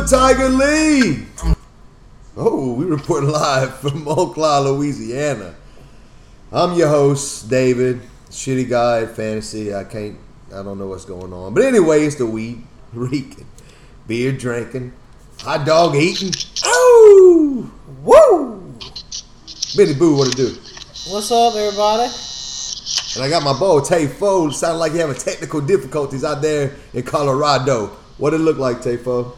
Tiger Lee. Oh, we report live from Montclair, Louisiana. I'm your host, David. Shitty guy at fantasy. I don't know what's going on. But anyway, it's the weed reeking, beer drinking, hot dog eating. Oh! Woo! Benny Boo, what it do? What's up, everybody? And I got my boy, Tay Fo. Sounded like you're having technical difficulties out there in Colorado. What it look like, Tay Fo?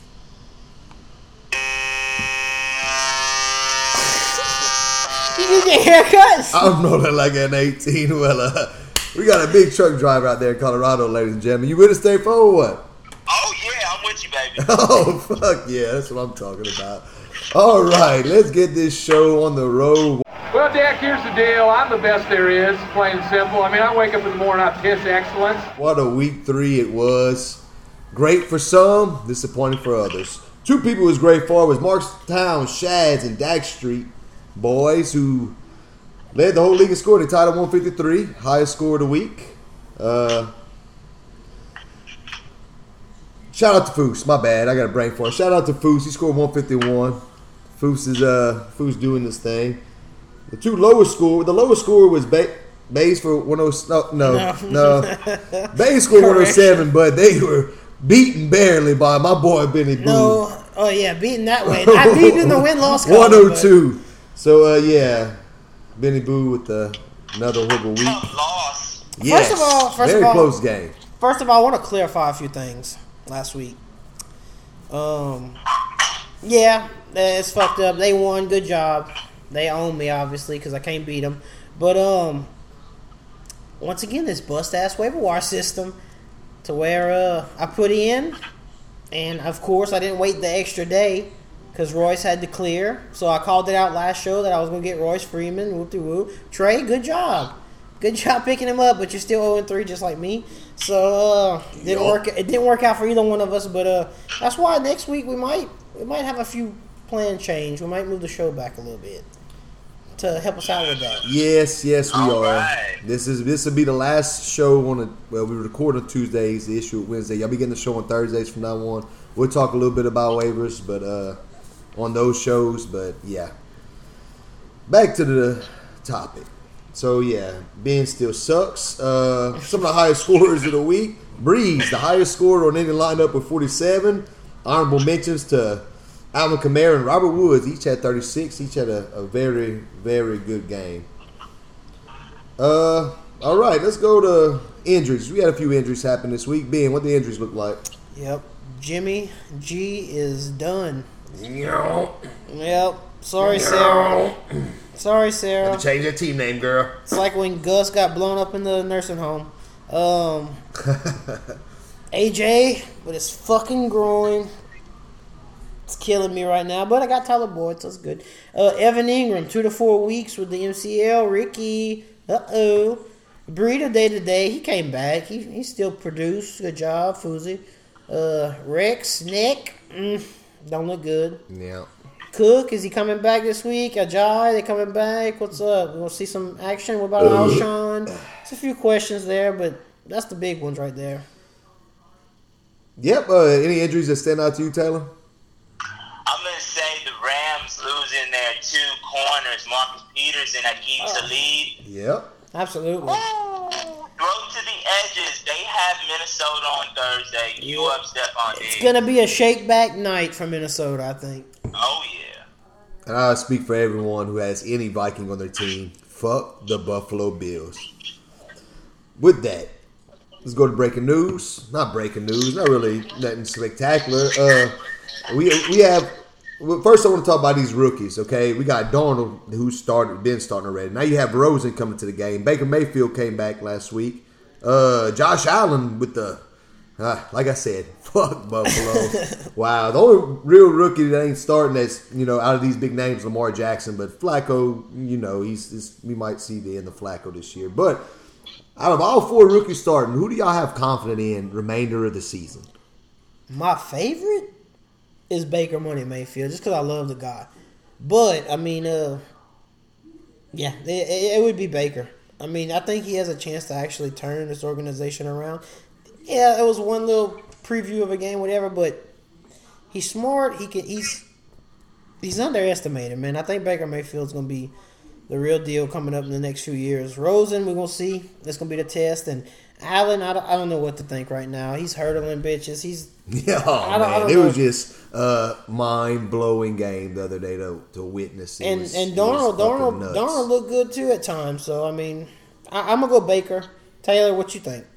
You get haircuts? I'm rolling like an 18-wheeler. We got a big truck driver out there in Colorado, ladies and gentlemen. You with us, Tay Fo, or what? Oh, yeah, I'm with you, baby. Oh, fuck yeah. That's what I'm talking about. All right, let's get this show on the road. Well, Dak, here's the deal. I'm the best there is, plain and simple. I mean, I wake up in the morning, I piss excellence. What a week 3 it was. Great for some, disappointing for others. Two people it was great for was Markstown, Shads, and Dak Street boys who led the whole league in score. They tied at 153, highest score of the week. Shout out to Foose. My bad, I got a brain fart. Shout out to Foose. He scored 151. Foose doing this thing. The lowest score was Bays for 107. No. Bays scored 107, but they were beaten barely by my boy Benny Boo. No. Oh, yeah, beaten that way. Not beaten in the win-loss column. 102. So, yeah. Benny Boo with another horrible week. Loss. Yes. First very of all, close game. First of all, I want to clarify a few things last week. Yeah, it's fucked up. They won. Good job. They own me, obviously, because I can't beat them. But, once again, this bust-ass waiver wire system to where I put in, and, of course, I didn't wait the extra day because Royce had to clear. So I called it out last show that I was going to get Royce Freeman. Whoop-de-whoop. Trey, good job. Good job picking him up, but you're still 0-3 just like me. So it didn't work out for either one of us. But that's why next week we might have a few plan change. We might move the show back a little bit to help us out with that. Yes, we All are. right. This will be the last show we record on Tuesdays, the issue Wednesday. Y'all be getting the show on Thursdays from now on. We'll talk a little bit about waivers, but on those shows. But yeah, back to the topic. So yeah, Ben still sucks. Some of the highest scorers of the week. Breeze, the highest scorer on any lineup with 47. Honorable mentions to Alvin Kamara and Robert Woods. Each had 36. Each had a very, very good game. All right, let's go to injuries. We had a few injuries happen this week. Ben, what the injuries look like? Yep. Jimmy G is done. No. Yep. Sorry, Sarah. Sorry, Sarah. Have to change that team name, girl. It's like when Gus got blown up in the nursing home. AJ with his fucking groin. It's killing me right now, but I got Tyler Boyd, so it's good. Evan Ingram, 2 to 4 weeks with the MCL. Ricky, Breida day-to-day, he came back. He still produced. Good job, Fuzi. Rex, Nick, don't look good. Yeah. Cook, is he coming back this week? Ajay, they coming back? What's up? We're going to see some action. What about Alshon? There's a few questions there, but that's the big ones right there. Yep. Any injuries that stand out to you, Taylor? I'm going to say the Rams losing their 2 corners, Marcus Peters and Akeem Talib. Yep. Absolutely. Throw to the edges. They have Minnesota on Thursday. You up, Stephon Diggs. It's going to be a shake-back night for Minnesota, I think. Oh, yeah. And I speak for everyone who has any Viking on their team. Fuck the Buffalo Bills. With that, let's go to breaking news. Not breaking news. Not really nothing spectacular. We have. Well, first, I want to talk about these rookies. Okay, we got Darnold who's been starting already. Now you have Rosen coming to the game. Baker Mayfield came back last week. Josh Allen with the. Like I said, fuck Buffalo. Wow. The only real rookie that ain't starting that's, out of these big names, Lamar Jackson. But Flacco, we might see the end of Flacco this year. But out of all 4 rookies starting, who do y'all have confidence in remainder of the season? My favorite is Baker Money Mayfield, just because I love the guy. But, I mean, yeah, it would be Baker. I mean, I think he has a chance to actually turn this organization around. Yeah, it was one little preview of a game, whatever, but He's smart. He's underestimated, man. I think Baker Mayfield's going to be the real deal coming up in the next few years. Rosen, we're going to see. That's going to be the test. And Allen, I don't know what to think right now. He's hurdling bitches. It was just a mind-blowing game the other day to witness. And Darnold looked good too at times. So I mean, I'm gonna go Baker. Taylor, what you think?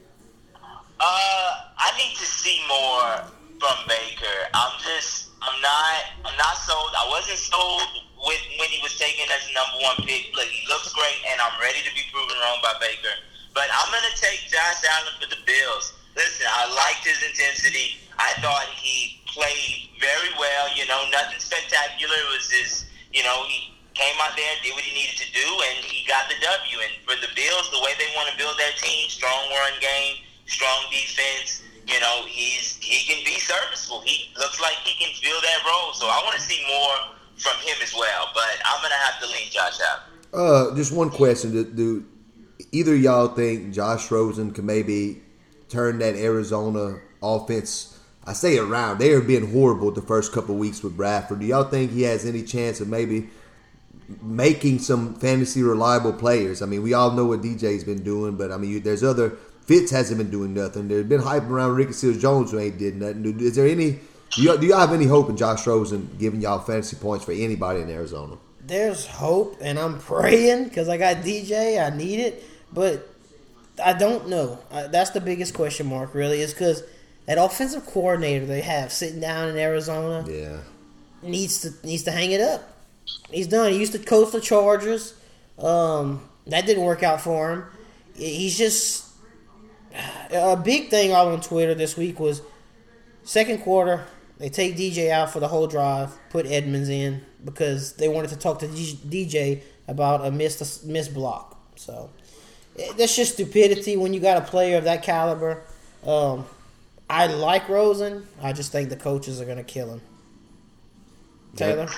I need to see more from Baker. I'm not sold. I wasn't sold when he was taken as the number one pick. Look, he looks great, and I'm ready to be proven wrong by Baker. But I'm gonna take Josh Allen for the Bills. Listen, I liked his intensity. I thought he played very well. Nothing spectacular. It was his. He came out there, did what he needed to do, and he got the W. And for the Bills, the way they want to build their team, strong run game, strong defense, he can be serviceable. He looks like he can fill that role. So I want to see more from him as well. But I'm going to have to lean Josh Allen. Just one question. Do either of y'all think Josh Rosen can maybe turn that Arizona offense, I say around? They have been horrible the first couple of weeks with Bradford. Do y'all think he has any chance of maybe making some fantasy reliable players? I mean, we all know what DJ's been doing, but I mean, there's other. Fitz hasn't been doing nothing. There's been hype around Ricky Seals-Jones who ain't did nothing. Is there any? Do y'all have any hope in Josh Rosen giving y'all fantasy points for anybody in Arizona? There's hope, and I'm praying because I got DJ. I need it, but I don't know. That's the biggest question mark, really, is because that offensive coordinator they have sitting down in Arizona, needs to hang it up. He's done. He used to coach the Chargers. That didn't work out for him. He's just a big thing all on Twitter this week was second quarter. They take DJ out for the whole drive, put Edmonds in because they wanted to talk to DJ about a missed block. So that's just stupidity when you got a player of that caliber. I like Rosen. I just think the coaches are going to kill him. Taylor?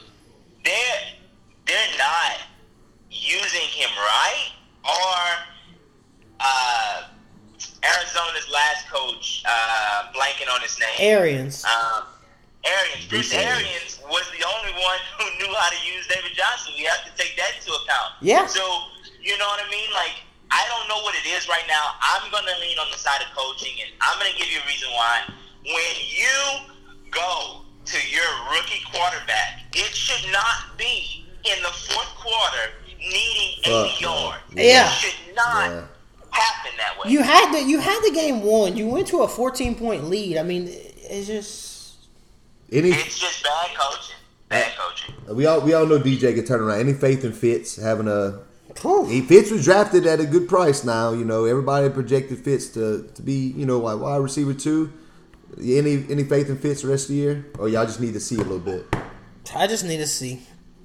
They're not using him right, or Arizona's last coach, blanking on his name. Arians. Bruce Arians was the only one who knew how to use David Johnson. We have to take that into account. Yeah. So, you know what I mean? Like, I don't know what it is right now. I'm going to lean on the side of coaching, and I'm going to give you a reason why. When you go to your rookie quarterback, it should not be in the fourth quarter needing 80 yards. Yeah. It should not happen that way. You had the game won. You went to a 14-point lead. I mean, it's just bad coaching. Bad coaching. We all know DJ can turn around. Any faith in Fitz having a? Fitz was drafted at a good price now. Everybody projected Fitz to be like wide receiver 2. Any faith in Fitz the rest of the year, or y'all just need to see a little bit? I just need to see.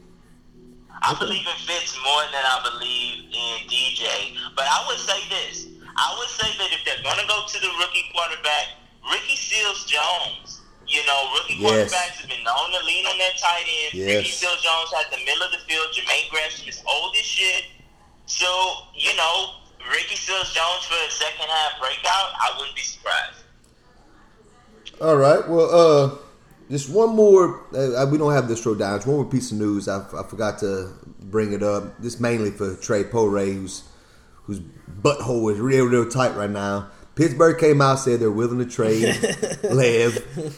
I believe in Fitz more than I believe in DJ. But I would say this. I would say that if they're going to go to the rookie quarterback, Ricky Seals-Jones, rookie quarterbacks have been known to lean on their tight ends. Yes. Ricky Seals-Jones has the middle of the field. Jermaine Gresham is old as shit. So, Ricky Seals-Jones for a second half breakout, I wouldn't be surprised. All right. Well, just one more. We don't have this wrote down. Just one more piece of news. I forgot to bring it up. This mainly for Trey Poray, whose butthole is real tight right now. Pittsburgh came out, said they're willing to trade Lev.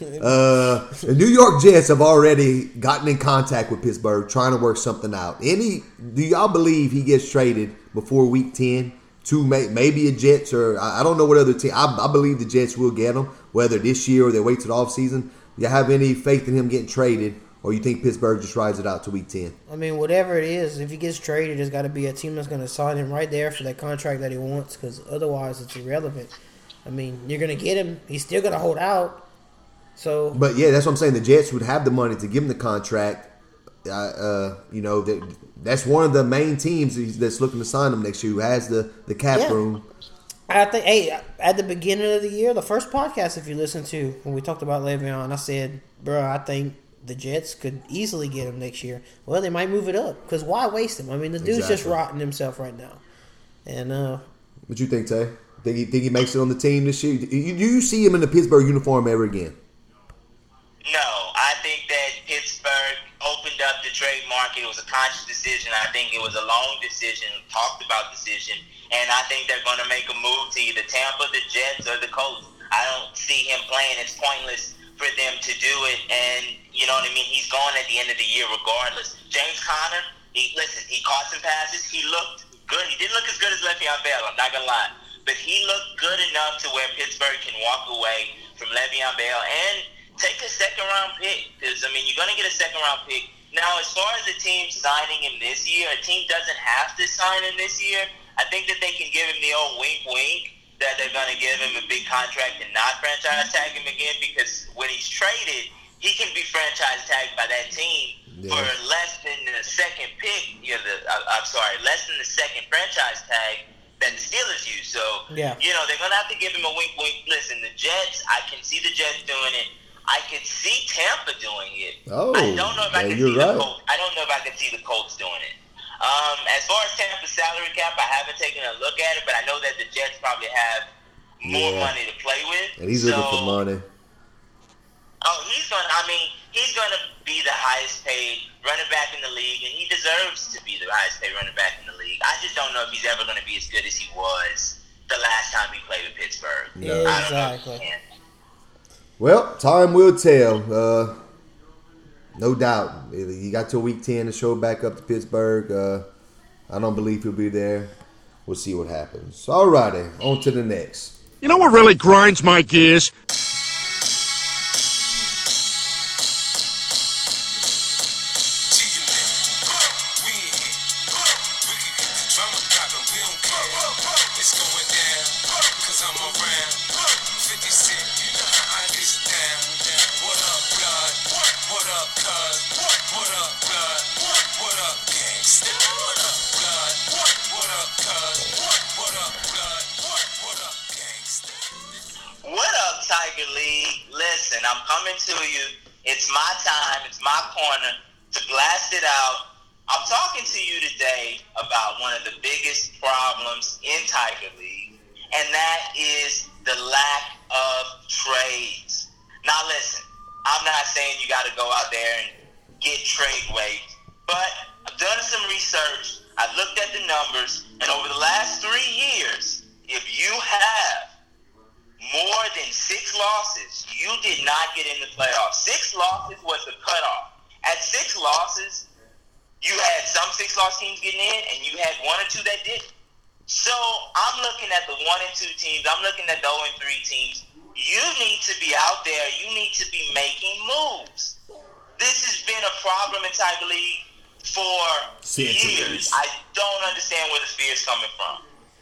The New York Jets have already gotten in contact with Pittsburgh, trying to work something out. Do y'all believe he gets traded before Week 10 to maybe a Jets, or I don't know what other team? I believe the Jets will get him, whether this year or they wait till the offseason. Do you have any faith in him getting traded, or you think Pittsburgh just rides it out to Week 10? I mean, whatever it is, if he gets traded, there's got to be a team that's going to sign him right there for that contract that he wants, because otherwise it's irrelevant. I mean, you're going to get him. He's still going to hold out. So, but yeah, that's what I'm saying. The Jets would have the money to give him the contract. That's one of the main teams that's looking to sign him next year, who has the cap room. I think, at the beginning of the year, the first podcast, if you listen to, when we talked about Le'Veon, I said, bro, I think the Jets could easily get him next year. Well, they might move it up, because why waste him? I mean, the dude's just rotting himself right now. And what you think, Tay? Think he makes it on the team this year? You see him in the Pittsburgh uniform ever again? No, I think that Pittsburgh opened up the trade market. It was a conscious decision. I think it was a long decision, talked about decision, and I think they're going to make a move to either Tampa, the Jets, or the Colts. I don't see him playing. It's pointless for them to do it, and you know what I mean? He's gone at the end of the year regardless. James Conner, he caught some passes. He looked good. He didn't look as good as Le'Veon Bell, I'm not going to lie, but he looked good enough to where Pittsburgh can walk away from Le'Veon Bell and take a second-round pick, because, I mean, you're going to get a second-round pick. Now, as far as the team signing him this year, a team doesn't have to sign him this year. I think that they can give him the old wink-wink that they're going to give him a big contract and not franchise tag him again, because when he's traded, he can be franchise tagged by that team for less than the second pick. Less than the second franchise tag that the Steelers use. So, you know, they're going to have to give him a wink-wink. Listen, the Jets, I can see the Jets doing it. I could see Tampa doing it. Oh, I don't know if I can see right. the Colts. I don't know if I can see the Colts doing it. As far as Tampa's salary cap, I haven't taken a look at it, but I know that the Jets probably have more money to play with. And he's looking for money. Oh, he's gonna be the highest paid running back in the league, and he deserves to be the highest paid running back in the league. I just don't know if he's ever gonna be as good as he was the last time he played with Pittsburgh. Yeah, I don't know if exactly. he can. Well, time will tell. No doubt. He got till week 10 to show back up to Pittsburgh. I don't believe he'll be there. We'll see what happens. Alrighty, on to the next. You know what really grinds my gears? What up, Tiger League? Listen, I'm coming to you. It's my time. It's my corner to blast it out. I'm talking to you today about one of the biggest problems in Tiger League, and that is the lack of trades. Now, listen, I'm not saying you got to go out there and get trade waivers, but I've done some research. I've looked at the numbers, and over the last 3 years, if you have more than 6 losses, you did not get in the playoffs. 6 losses was the cutoff. At 6 losses, you had some 6-loss teams getting in, and you had 1 or 2 that didn't. So I'm looking at the 1 and 2 teams. I'm looking at the 0 and 3 teams. You need to be out there. You need to be making moves. This has been a problem in Tiger League for years. I don't understand where the fear is coming from.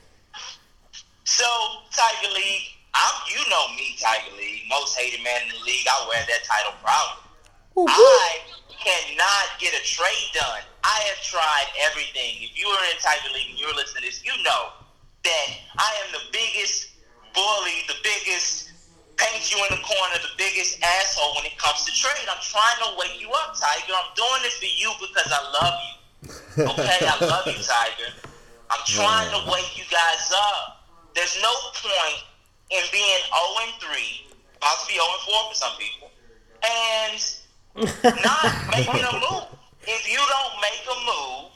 So, Tiger League, you know me, Tiger League, most hated man in the league. I wear that title proudly. I cannot get a trade done. I have tried everything. If you are in Tiger League and you're listening to this, you know that I am the biggest bully, the biggest paint you in the corner, the biggest asshole when it comes to trade. I'm trying to wake you up, Tiger. I'm doing this for you because I love you. Okay? I love you, Tiger. I'm trying to wake you guys up. There's no point in being 0-3, about to be 0-4 for some people, and not making a move. If you don't make a move,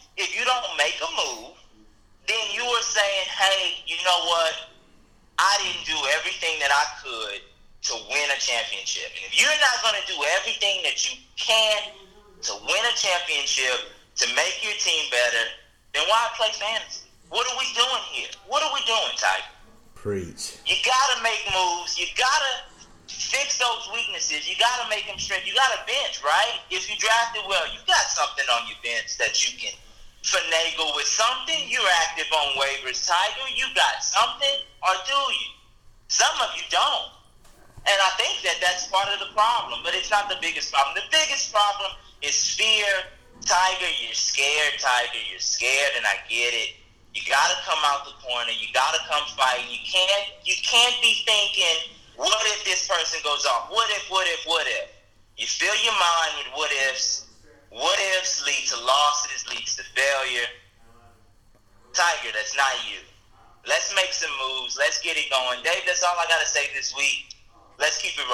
then you are saying, hey, you know what? I didn't do everything that I could to win a championship. And if you're not going to do everything that you can to win a championship, to make your team better, then why play fantasy? What are we doing here? What are we doing, Tiger? Preach. You got to make moves. You got to fix those weaknesses. You got to make them straight. You got a bench, right? If you drafted well, you got something on your bench that you can finagle with something. You're active on waivers, Tiger. You got something, or do you? Some of you don't. And I think that that's part of the problem, but it's not the biggest problem. The biggest problem is fear. Tiger, you're scared, Tiger. You're scared, and I get it. You got to come out the corner. You got to come fight. You can't be thinking, what if this person goes off? What if? You fill your mind with what ifs. What ifs lead to losses, leads to failure. Tiger, that's not you. Let's make some moves. Let's get it going. Dave, that's all I got to say this week. Let's keep it rolling.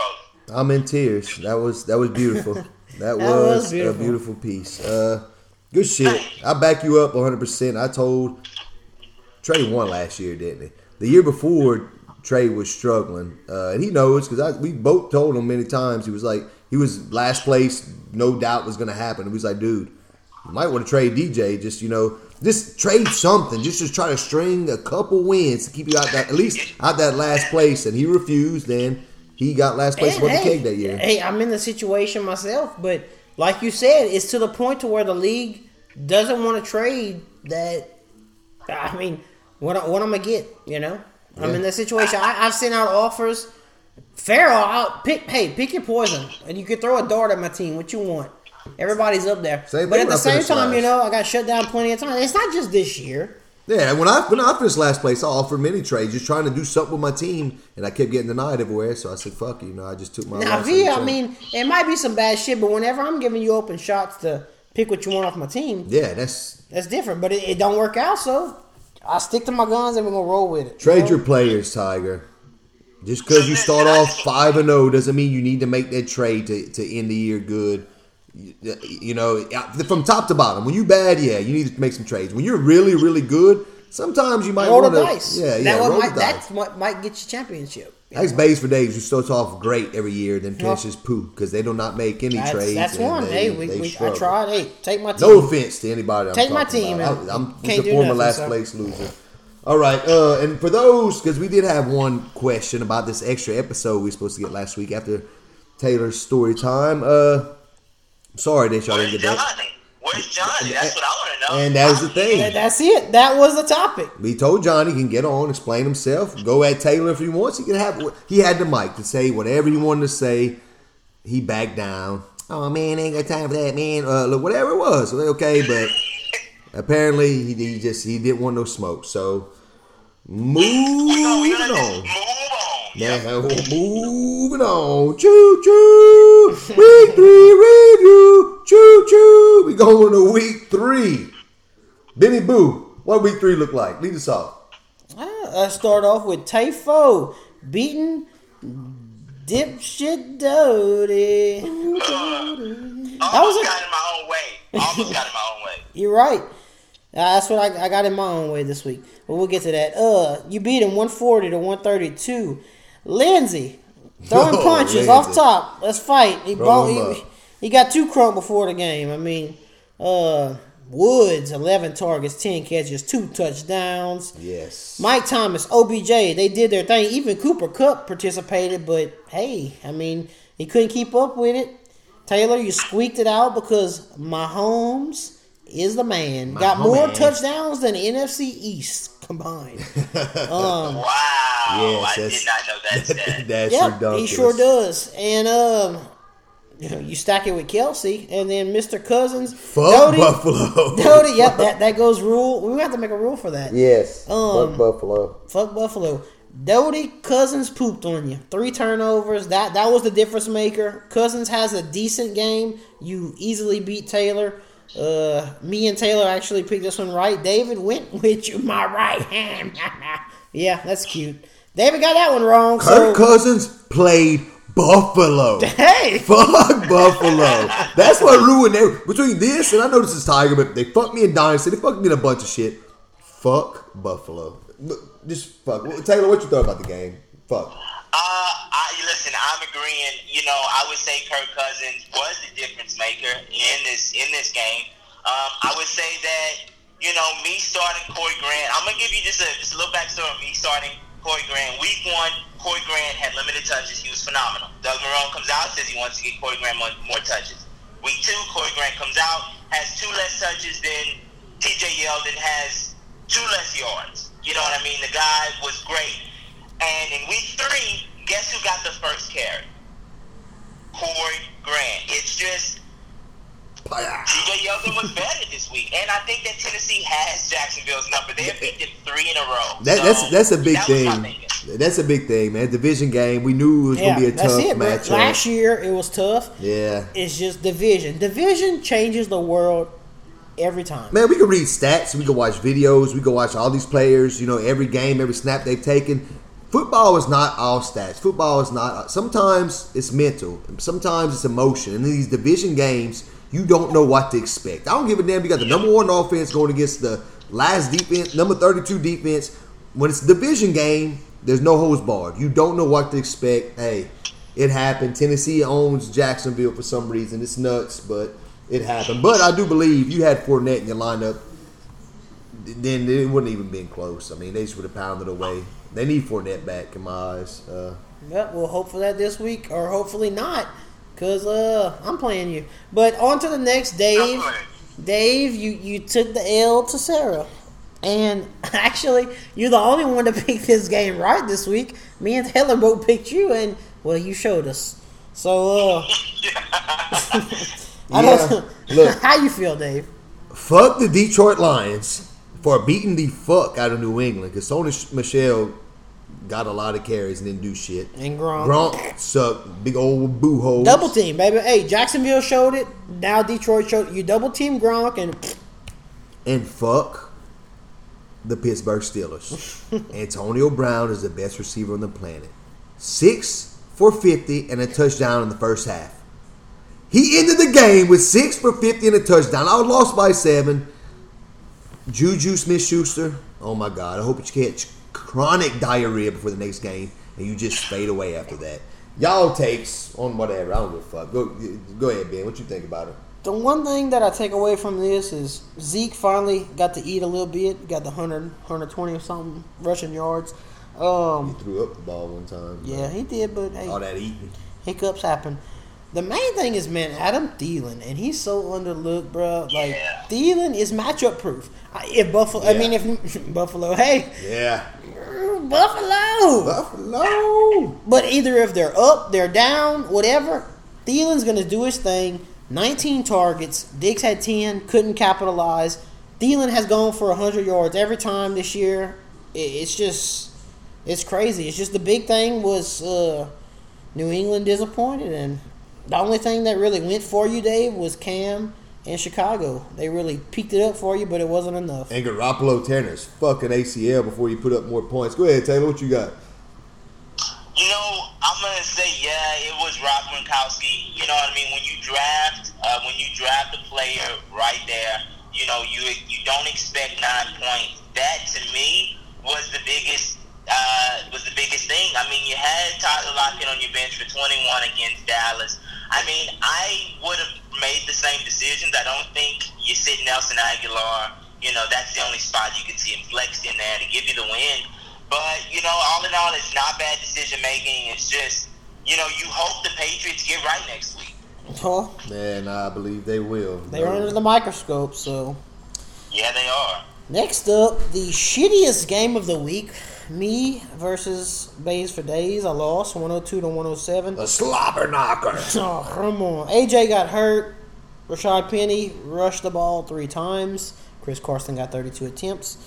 I'm in tears. That was beautiful. That was a beautiful piece. Good shit. I back you up 100%. I told Trey won last year, didn't he? The year before, Trey was struggling, and he knows because we both told him many times. He was last place, no doubt was going to happen. He was like, dude, you might want to trade DJ. Just trade something. Just try to string a couple wins to keep you out that last place. And he refused. Then he got last place for the keg that year. Hey, I'm in the situation myself, but like you said, it's to the point to where the league doesn't want to trade that. I mean, what I'm gonna get, I'm in that situation. I've sent out offers. Farrell, pick your poison, and you can throw a dart at my team. What you want? Everybody's up there. But at the same time, I got shut down plenty of times. It's not just this year. Yeah, when I finished last place, I offered many trades, just trying to do something with my team, and I kept getting denied everywhere. So I said, "Fuck you," I just took my. Now, I mean, it might be some bad shit, but whenever I'm giving you open shots to pick what you want off my team, yeah, that's different. But it don't work out, so I stick to my guns and we're gonna roll with it. Trade your players, Tiger. Just because you start off 5-0 doesn't mean you need to make that trade to end the year good. From top to bottom. When you bad, you need to make some trades. When you're really, really good, sometimes you might roll want the to. dice. That's what might get you championship. That's Bays for days. Who starts off great every year, then finishes poo because they do not make any trades. That's one. I tried. Hey, take my team. No offense to anybody. Take my team. I'm the former last place loser. All right, and for those, because we did have one question about this extra episode we were supposed to get last week after Taylor's story time. Sorry that y'all didn't get that. Where's Johnny? That's what I want to know. And that's the thing. That's it. That was the topic. We told Johnny he can get on, explain himself, go at Taylor if he wants. He had the mic to say whatever he wanted to say. He backed down. Oh man, ain't got time for that, man. Look, whatever it was, okay, but apparently he didn't want no smoke. So moving on. Now moving on. Choo choo. Week 3 review. Choo choo. We going to week 3. Benny Boo, what week 3 look like? Lead us off. I start off with Tayfo beating dipshit Doty. Almost got in my own way. You're right. That's what I got in my own way this week. But we'll get to that. You beat him 140 to 132. Lindsay throwing punches off top. Let's fight. He got 2 crunk before the game. I mean, Woods 11 targets, 10 catches, 2 touchdowns. Yes. Mike Thomas, OBJ, they did their thing. Even Cooper Kupp participated, but hey, I mean, he couldn't keep up with it. Taylor, you squeaked it out because Mahomes is the man. Got more touchdowns than the NFC East combined. Wow. Yes, I did not know that. That's ridiculous. He sure does. And you stack it with Kelsey, and then Mr. Cousins. Fuck Buffalo. Doty, yep, that goes rule. We have to make a rule for that. Yes. Fuck Buffalo. Fuck Buffalo. Doty, Cousins pooped on you. 3 turnovers. That was the difference maker. Cousins has a decent game. You easily beat Taylor. Me and Taylor actually picked this one right. David went with you, my right hand. Yeah, that's cute. David got that one wrong. Kirk Cousins played Buffalo. Hey! Fuck Buffalo. That's what ruined it. Between this, and I know this is Tiger, but they fucked me in Dynasty. They fucked me in a bunch of shit. Fuck Buffalo. Just fuck. Taylor, what you thought about the game? Fuck. Listen, I'm agreeing. I would say Kirk Cousins was the difference maker in this game. I would say that me starting Corey Grant. I'm gonna give you just a little backstory on me starting Corey Grant. Week 1, Corey Grant had limited touches. He was phenomenal. Doug Marrone comes out, says he wants to get Corey Grant more touches. Week 2, Corey Grant comes out, has 2 less touches than TJ Yeldon, has 2 less yards. You know what I mean? The guy was great. And in week 3, guess who got the first carry? Corey Grant. It's just TJ Yeldon was better this week, and I think that Tennessee has Jacksonville's number. They have beat them 3 in a row. That's a big thing. That's a big thing, man. Division game. We knew it was going to be a tough matchup. Last year it was tough. Yeah, it's just division. Division changes the world every time. Man, we can read stats. We can watch videos. We can watch all these players. Every game, every snap they've taken. football is not all stats. Football is not. Sometimes it's mental. Sometimes it's emotion. And in these division games, you don't know what to expect. I don't give a damn. You got the number 1 offense going against the last defense, number 32 defense. When it's a division game, there's no holds barred. You don't know what to expect. Hey, it happened. Tennessee owns Jacksonville for some reason. It's nuts, but it happened. But I do believe you had Fournette in your lineup, then it wouldn't even been close. I mean, they just would have pounded away. They need Fournette back in my eyes. Yep, we'll hope for that this week, or hopefully not, because I'm playing you. But on to the next, Dave. Dave, you took the L to Sarah. And actually, you're the only one to pick this game right this week. Me and Taylor both picked you, and, well, you showed us. So, Look, how you feel, Dave? Fuck the Detroit Lions for beating the fuck out of New England, because Sony Michel got a lot of carries and didn't do shit. And Gronk. Gronk sucked. Big old boo-holes. Double team, baby. Hey, Jacksonville showed it. Now Detroit showed it. You double team Gronk And fuck the Pittsburgh Steelers. Antonio Brown is the best receiver on the planet. 6 for 50 and a touchdown in the first half. He ended the game with 6 for 50 and a touchdown. I was lost by 7. Juju Smith-Schuster, oh my God. I hope you catch chronic diarrhea before the next game and you just fade away after that. Y'all takes on whatever. I don't give a fuck. Go ahead, Ben. What you think about it? The one thing that I take away from this is Zeke finally got to eat a little bit. Got the 120 or something rushing yards. He threw up the ball one time. Yeah, he did, but hey, all that eating. Hiccups happen. The main thing is, man, Adam Thielen, and he's so underlooked, bro. Like, Thielen is matchup proof. If Buffalo, if Buffalo, hey, Buffalo. But either if they're up, they're down, whatever, Thielen's gonna do his thing. 19 targets. Diggs had 10, couldn't capitalize. Thielen has gone for 100 yards every time this year. It's crazy. It's just the big thing was New England disappointed, and the only thing that really went for you, Dave, was Cam and Chicago. They really peaked it up for you, but it wasn't enough. And Garoppolo tearing his fucking ACL before you put up more points. Go ahead, Taylor. What you got? You know, I'm gonna say it was Rob Gronkowski. You know what I mean? When you draft a player right there, you know you don't expect 9 points. That to me was the biggest thing. I mean, you had Tyler Lockett on your bench for 21 against Dallas. I mean, I would have made the same decisions. I don't think you sit Nelson Aguilar. You know, that's the only spot you could see him flexed in there to give you the win. But, you know, all in all, it's not bad decision-making. It's just, you know, you hope the Patriots get right next week. Oh. Man, I believe they will. They're under the microscope, so. Yeah, they are. Next up, the shittiest game of the week. Me versus Bays for Days. I lost 102-107. A slobber knocker. Oh, come on. AJ got hurt. Rashad Penny rushed the ball 3 times. Chris Carson got 32 attempts.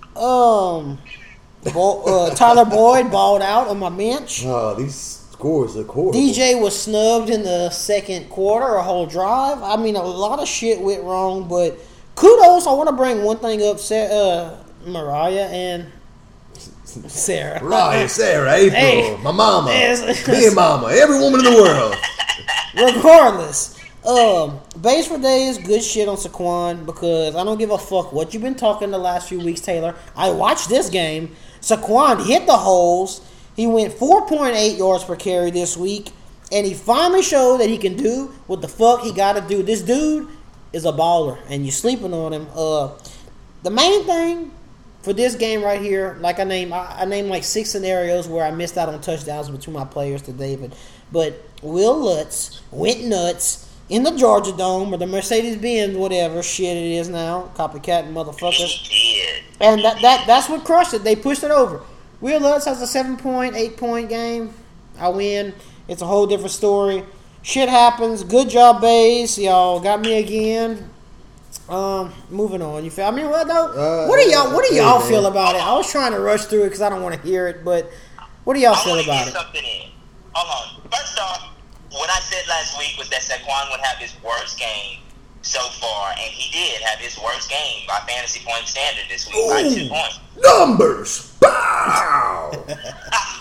Tyler Boyd balled out on my bench. Oh, these scores are horrible. DJ was snubbed in the second quarter, a whole drive. I mean, a lot of shit went wrong, but kudos. I want to bring one thing up. Mariah and Sarah. Sarah, April, hey, my mama, me and mama, every woman in the world. Regardless, Base for Days, good shit on Saquon, because I don't give a fuck what you've been talking the last few weeks, Taylor. I watched this game. Saquon hit the holes. He went 4.8 yards per carry this week, and he finally showed that he can do what the fuck he got to do. This dude is a baller, and you're sleeping on him. The main thing for this game right here, like I named like 6 scenarios where I missed out on touchdowns between my players to David. But Will Lutz went nuts in the Georgia Dome, or the Mercedes-Benz, whatever shit it is now, copycat motherfuckers. And that's what crushed it. They pushed it over. Will Lutz has a 7-point, 8-point game. I win. It's a whole different story. Shit happens. Good job, Bays. Y'all got me again. Moving on. You feel? I mean, what do y'all feel about it? I was trying to rush through it because I don't want to hear it, but what do y'all feel about it? Hold on. First off, what I said last week was that Saquon would have his worst game so far, and he did have his worst game by fantasy point standard this week by 2 points. Numbers! Bow!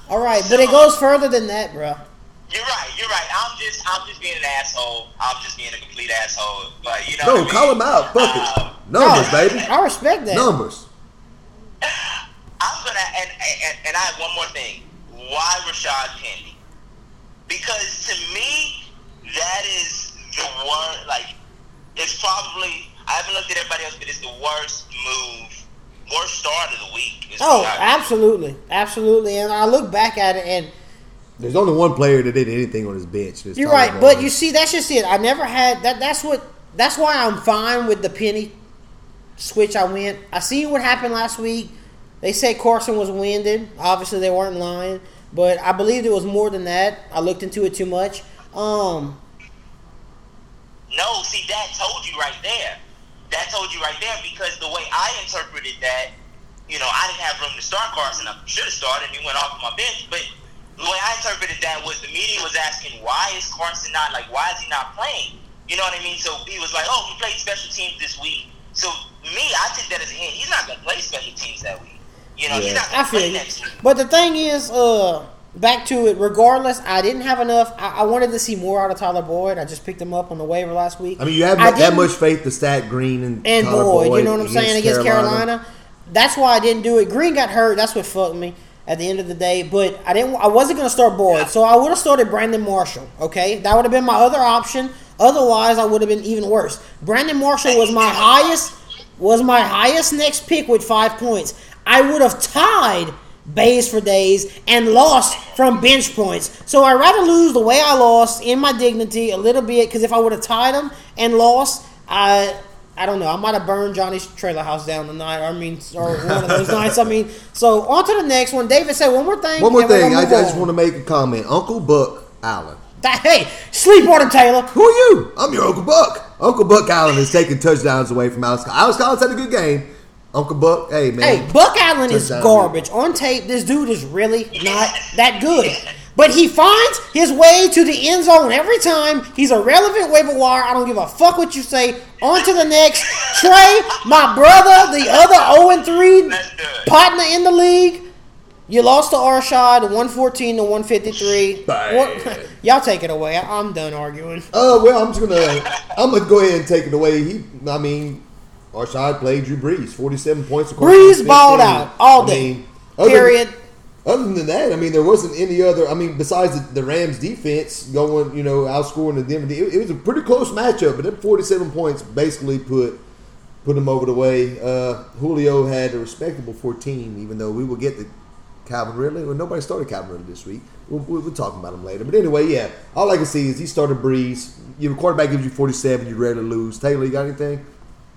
All right, but it goes further than that, bro. You're right. I'm just being an asshole. I'm just being a complete asshole. But you know, No, call him out. Fuck it. Numbers, baby. I respect that. Numbers. I'm gonna and I have one more thing. Why Rashad Penny? Because to me, that is the worst. Like, it's probably, I haven't looked at everybody else, but it's the worst move, worst start of the week. Oh, absolutely, absolutely. And I look back at it, and there's only one player that did anything on his bench. You're right, but you see, that's just it. I never had that. That's why I'm fine with the Penny switch. I went. I seen what happened last week. They said Carson was winded. Obviously, they weren't lying, but I believed it was more than that. I looked into it too much. No, see, that told you right there. That told you right there because the way I interpreted that, you know, I didn't have room to start Carson. I should have started. He went off my bench, but the way I interpreted that was the media was asking, why is Carson not, like, why is he not playing? You know what I mean? So he was like, oh, he played special teams this week. So me, I took that as a hint. He's not going to play special teams that week. You know, he's not going to play next week. But the thing is, back to it, regardless, I didn't have enough. I wanted to see more out of Tyler Boyd. I just picked him up on the waiver last week. I mean, you have that much faith to stack Green and Tyler Boyd, you know what I'm saying, against Carolina. That's why I didn't do it. Green got hurt. That's what fucked me at the end of the day. But I wasn't going to start Boyd, so I would have started Brandon Marshall, okay? That would have been my other option. Otherwise, I would have been even worse. Brandon Marshall was my highest next pick with 5 points. I would have tied Bays for days and lost from bench points. So I'd rather lose the way I lost in my dignity a little bit, because if I would have tied him and lost, I don't know, I might have burned Johnny's trailer house down tonight. Or one of those nights. So on to the next one. David said one more thing. I just want to make a comment. Uncle Buck Allen. Hey, sleep on him, Taylor. Who are you? I'm your Uncle Buck. Uncle Buck Allen is taking touchdowns away from Alex Collins. Alex Collins had a good game. Uncle Buck, hey, man. Hey, Buck Allen is garbage. On tape, this dude is really not that good. But he finds his way to the end zone every time. He's a relevant waiver wire. I don't give a fuck what you say. On to the next. Trey, my brother, the other 0-3 partner in the league. You lost to Arshad, 114 to 153. Y'all take it away. I'm done arguing. Well, I'm gonna go ahead and take it away. Arshad played Drew Brees, 47 points. Brees balled out all day. Period. Other than that, there wasn't any other. Besides the Rams defense going, outscoring the Denver. It was a pretty close matchup, but them 47 points basically put them over the way. Julio had a respectable 14, even though we will get to Calvin Ridley. Well, nobody started Calvin Ridley this week. We'll talk about him later. But anyway, yeah, all I can see is he started Brees. Your quarterback gives you 47, you're ready to lose. Taylor, you got anything?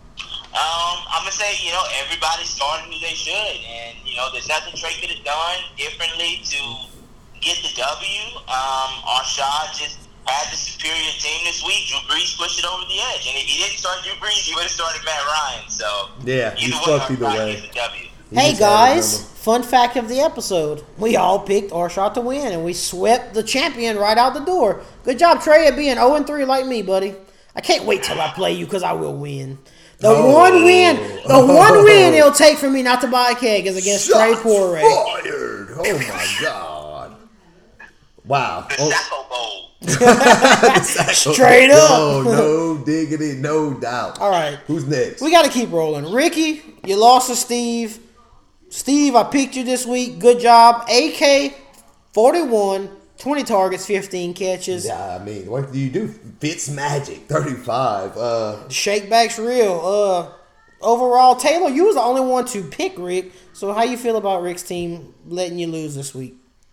I'm going to say, everybody started who they should. And, there's nothing Trey could have done differently to get the W. Arshad just had the superior team this week. Drew Brees pushed it over the edge. And if he didn't start Drew Brees, he would have started Matt Ryan. So, yeah, he's fucked either way. The W. Hey, guys, fun fact of the episode. We all picked Arshad to win, and we swept the champion right out the door. Good job, Trey, at being 0-3 like me, buddy. I can't wait till I play you, because I will win. The one win it'll take for me not to buy a keg is against Trey Poirier. Fired. Oh my God! Wow. The Sacco Bowl. Straight up. No diggity, no doubt. All right. Who's next? We got to keep rolling. Ricky, you lost to Steve. Steve, I picked you this week. Good job. AK 41. 20 targets, 15 catches. Yeah, what do you do? Fitz magic, 35. Shake back's real. Overall, Taylor, you was the only one to pick Rick. So how you feel about Rick's team letting you lose this week?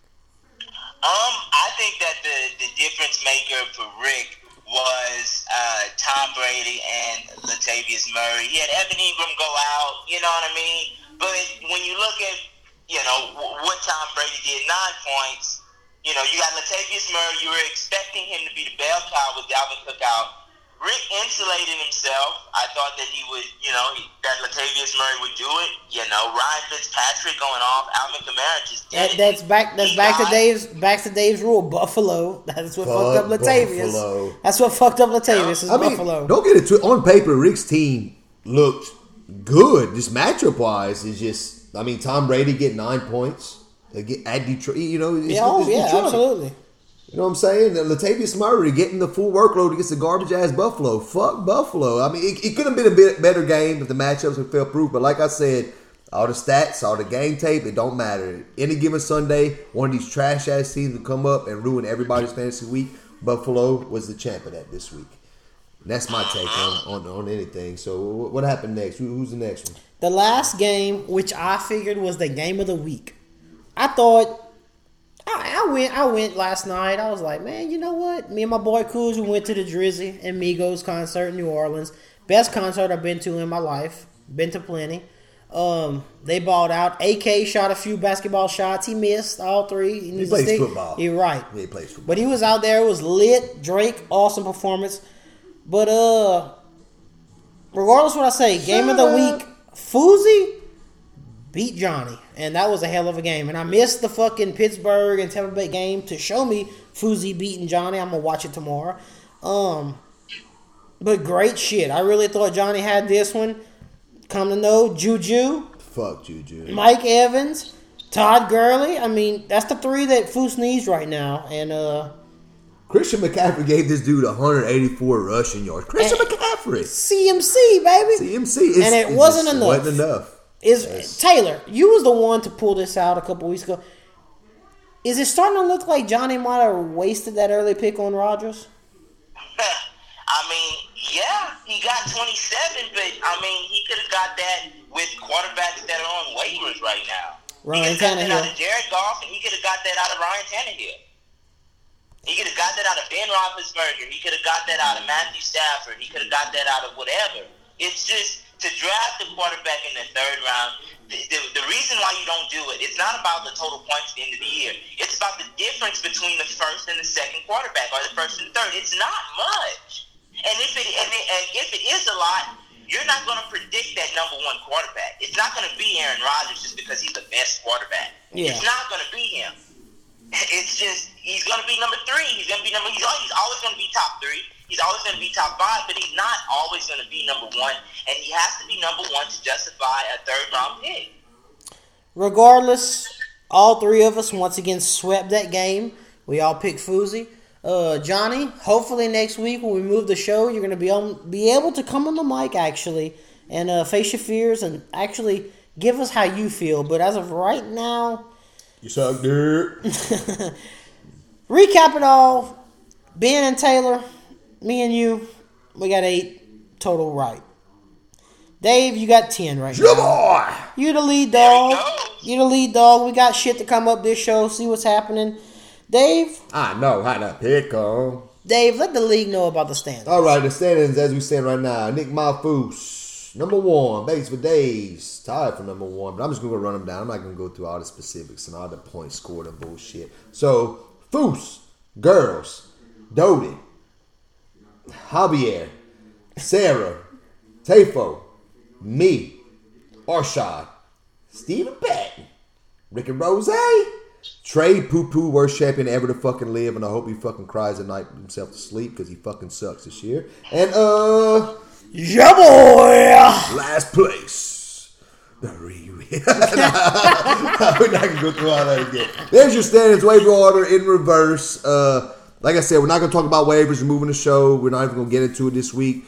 I think that the difference maker for Rick was Tom Brady and Latavius Murray. He had Evan Ingram go out, you know what I mean? But when you look at, what Tom Brady did, 9 points. You got Latavius Murray. You were expecting him to be the bell cow with Dalvin Cook out. Rick insulated himself. I thought that he would, that Latavius Murray would do it. Ryan Fitzpatrick going off. Alvin Kamara just did That's back to Dave's rule. Buffalo. That's what fucked up Latavius. Buffalo. That's what fucked up Latavius is Buffalo. Don't get it twisted. On paper, Rick's team looked good. Just matchup wise, is just. Tom Brady getting 9 points. at Detroit. You know, it's yeah, Detroit. absolutely. You know what I'm saying? Latavius Murray getting the full workload against the garbage-ass Buffalo. Fuck Buffalo. I mean, it could have been a bit better game if the matchups had fell through. But like I said, all the stats, all the game tape, it don't matter. Any given Sunday, one of these trash-ass teams will come up and ruin everybody's fantasy week. Buffalo was the champ of that this week. And that's my take on anything. So what happened next? Who's the next one? The last game, which I figured was the game of the week. I thought... I went last night. I was like, man, you know what? Me and my boy Kuz, we went to the Drizzy and Migos concert in New Orleans. Best concert I've been to in my life. Been to plenty. They balled out. AK shot a few basketball shots. He missed all three. He plays football. You're right. Yeah, he plays football. But he was out there. It was lit. Drake, awesome performance. But regardless of what I say, game of the week, Fousey beat Johnny. And that was a hell of a game. And I missed the fucking Pittsburgh and Tampa Bay game to show me Fousey beating Johnny. I'm going to watch it tomorrow. But great shit. I really thought Johnny had this one. Come to know, Juju. Fuck Juju. Mike Evans. Todd Gurley. I mean, that's the three that Foose needs right now. And Christian McCaffrey gave this dude 184 rushing yards. Christian McCaffrey. CMC, baby. CMC. And it wasn't enough. Wasn't enough. Taylor, you was the one to pull this out a couple weeks ago. Is it starting to look like Johnny might have wasted that early pick on Rodgers? I mean, yeah, he got 27, but I mean, he could have got that with quarterbacks that are on waivers right now. Ryan he could have got that Tannehill. out of Jared Goff, and he could have got that out of Ryan Tannehill. He could have got that out of Ben Roethlisberger. He could have got that out of Matthew Stafford. He could have got that out of whatever. It's just to draft a quarterback in the third round. The reason why you don't do it, it's not about the total points at the end of the year. It's about the difference between the first and the second quarterback, or the first and third. It's not much. And if it is a lot, you're not going to predict that number one quarterback. It's not going to be Aaron Rodgers just because he's the best quarterback. Yeah. It's not going to be him. It's just he's going to be number three. He's going to be he's always going to be top three. He's always going to be top five, but he's not always going to be number one. And he has to be number one to justify a third-round pick. Regardless, all three of us once again swept that game. We all picked Fousey. Johnny, hopefully next week when we move the show, you're going to be able to come on the mic, actually, and face your fears and actually give us how you feel. But as of right now... You suck, dude. Recap it all. Ben and Taylor... Me and you, we got 8 total right. Dave, you got 10 right now. Boy. You the lead dog. You the lead dog. We got shit to come up this show. See what's happening. Dave. I know how to pick 'em. Dave, let the league know about the standings. All right, the standings as we stand right now. Nick Malfoos, number 1. Bates for days. Tied for number 1. But I'm just going to run them down. I'm not going to go through all the specifics and all the points scored and bullshit. So, Foos, Girls, Doty, Javier, Sarah, Tafo, me, Arshad, Stephen Patton, Rick and Rose, Trey Poo Poo, worst champion ever to fucking live, and I hope he fucking cries at night himself to sleep because he fucking sucks this year. And yeah, boy, last place. The reread. We're not gonna go through all that again. There's your standings, waiver order in reverse. Like I said, we're not going to talk about waivers. We're moving the show. We're not even going to get into it this week.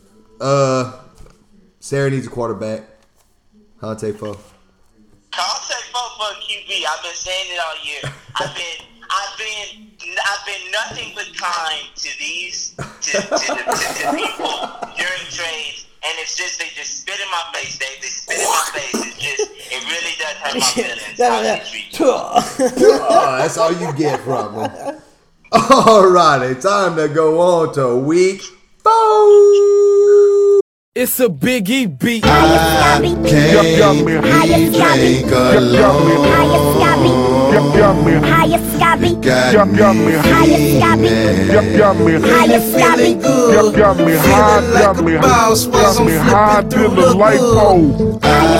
Sarah needs a quarterback. Hante Fo. Hante Fo for QB. I've been saying it all year. I've been nothing but kind to these to people during trades, and it's just they just spit in my face. They spit in my face. It really does hurt my feelings. How they treat you. That's all you get from them. Alrighty, time to go on to week 4. It's a Biggie beat. I can't drink alone. Got me high till the light pole.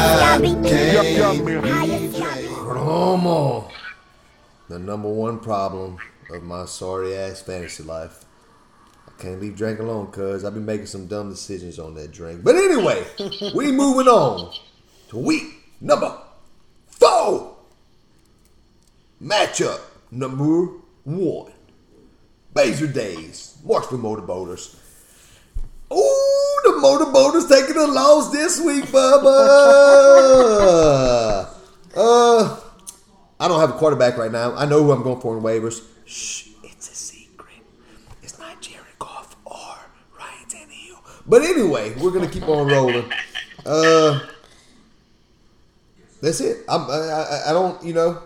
Come on. The number one problem of my sorry ass fantasy life. I can't leave drink alone because I've been making some dumb decisions on that drink. But anyway, we moving on to week number 4. Matchup number 1. Baser Days. Marksville Motorboaters. Ooh, the Motorboaters taking a loss this week, Bubba. I don't have a quarterback right now. I know who I'm going for in waivers. Shh, it's a secret. It's not Jared Goff or Ryan Tannehill. But anyway, we're going to keep on rolling. That's it. I don't,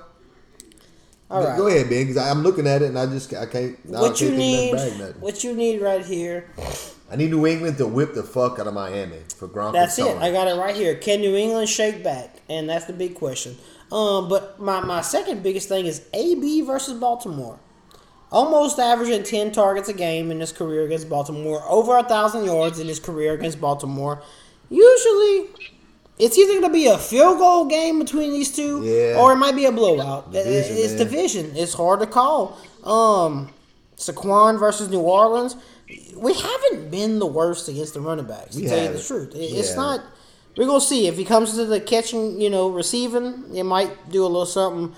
All right. Go ahead, man, because I'm looking at it and I can't. What you need right here. I need New England to whip the fuck out of Miami for Gronk. That's it. I got it right here. Can New England shake back? And that's the big question. But my second biggest thing is AB versus Baltimore. Almost averaging 10 targets a game in his career against Baltimore. Over 1,000 yards in his career against Baltimore. Usually, it's either going to be a field goal game between these two, or it might be a blowout. It's division. It's hard to call. Saquon versus New Orleans. We haven't been the worst against the running backs, to tell you the truth. It's not. We're going to see. If he comes to the catching, receiving, it might do a little something.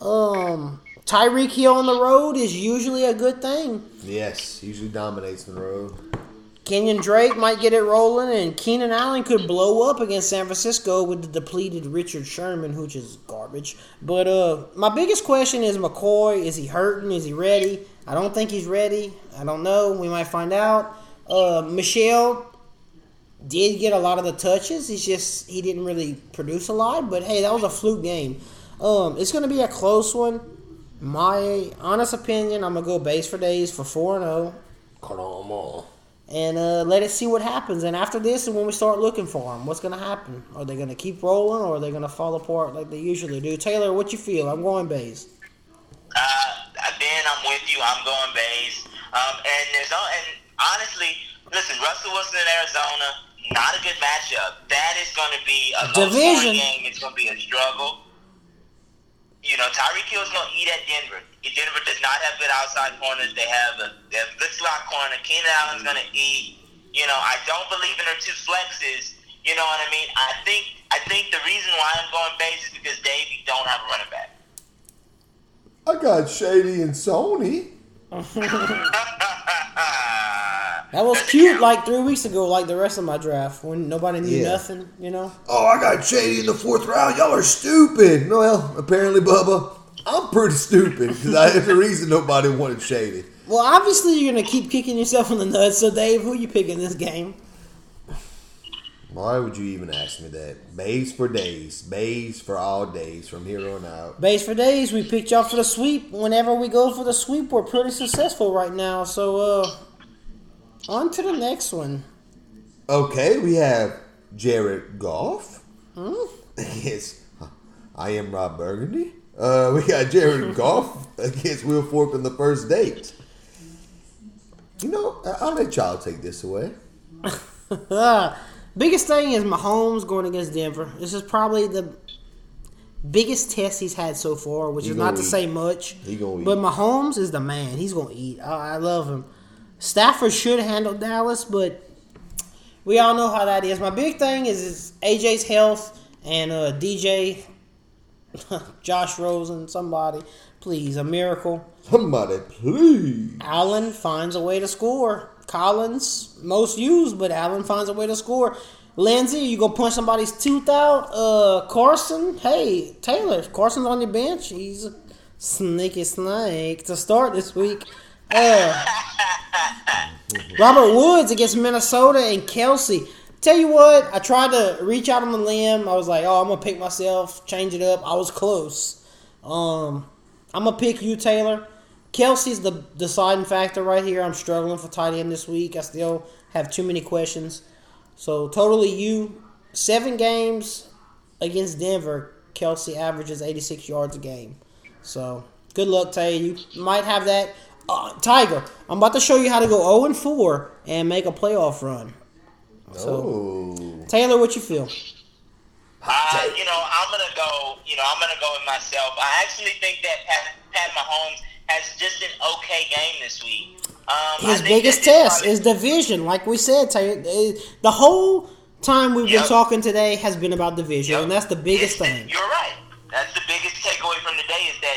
Tyreek Hill on the road is usually a good thing. Yes, usually dominates the road. Kenyon Drake might get it rolling, and Keenan Allen could blow up against San Francisco with the depleted Richard Sherman, which is garbage. But my biggest question is McCoy. Is he hurting? Is he ready? I don't think he's ready. I don't know. We might find out. Michelle did get a lot of the touches. It's just he didn't really produce a lot. But, hey, that was a fluke game. It's going to be a close one. My honest opinion, I'm going to go base for days for 4-0. Cut on them all. And let us see what happens. And after this is when we start looking for them. What's going to happen? Are they going to keep rolling or are they going to fall apart like they usually do? Taylor, what you feel? I'm going Bays. Ben, I'm with you. I'm going Bays. And honestly, listen, Russell Wilson in Arizona, not a good matchup. That is going to be a division game. It's going to be a struggle. Tyreek Hill's going to eat at Denver. Denver does not have good outside corners. They have a good slot corner. Keenan Allen's going to eat. I don't believe in their 2 flexes. You know what I mean? I think the reason why I'm going Bays is because Davey don't have a running back. I got Shady and Sony. That was cute like 3 weeks ago, like the rest of my draft, when nobody knew nothing, Oh, I got Shady in the 4th round. Y'all are stupid. Well, apparently, Bubba, I'm pretty stupid because there's a reason nobody wanted Shady. Well, obviously, you're going to keep kicking yourself in the nuts. So, Dave, who you picking this game? Why would you even ask me that? Bays for days. Bays for all days from here on out. Bays for days. We picked y'all for the sweep. Whenever we go for the sweep, we're pretty successful right now. So, on to the next one. Okay, we have Jared Goff. Yes, I am Rob Burgundy. We got Jared Goff against Will Fork on the first date. I'll let y'all take this away. Biggest thing is Mahomes going against Denver. This is probably the biggest test he's had so far, which is not to say much. But Mahomes is the man. He's going to eat. I love him. Stafford should handle Dallas, but we all know how that is. My big thing is AJ's health and DJ, Josh Rosen, somebody. Please, a miracle. Somebody, please. Allen finds a way to score. Collins, most used, but Allen finds a way to score. Lindsey, you gonna punch somebody's tooth out? Carson, hey, Taylor, Carson's on your bench. He's a sneaky snake to start this week. Robert Woods against Minnesota and Kelsey. Tell you what, I tried to reach out on the limb. I was like, I'm going to pick myself, change it up. I was close. I'm going to pick you, Taylor. Kelsey's the deciding factor right here. I'm struggling for tight end this week. I still have too many questions. So, totally you. 7 games against Denver, Kelsey averages 86 yards a game. So, good luck, Taylor. You might have that. Tiger, I'm about to show you how to go 0-4 and make a playoff run. So, Taylor, what you feel? I'm gonna go. I'm gonna go with myself. I actually think that Pat Mahomes has just an okay game this week. His biggest test is division, like we said, Taylor. The whole time we've been talking today has been about division, and that's the biggest thing. You're right. That's the biggest takeaway from today is that this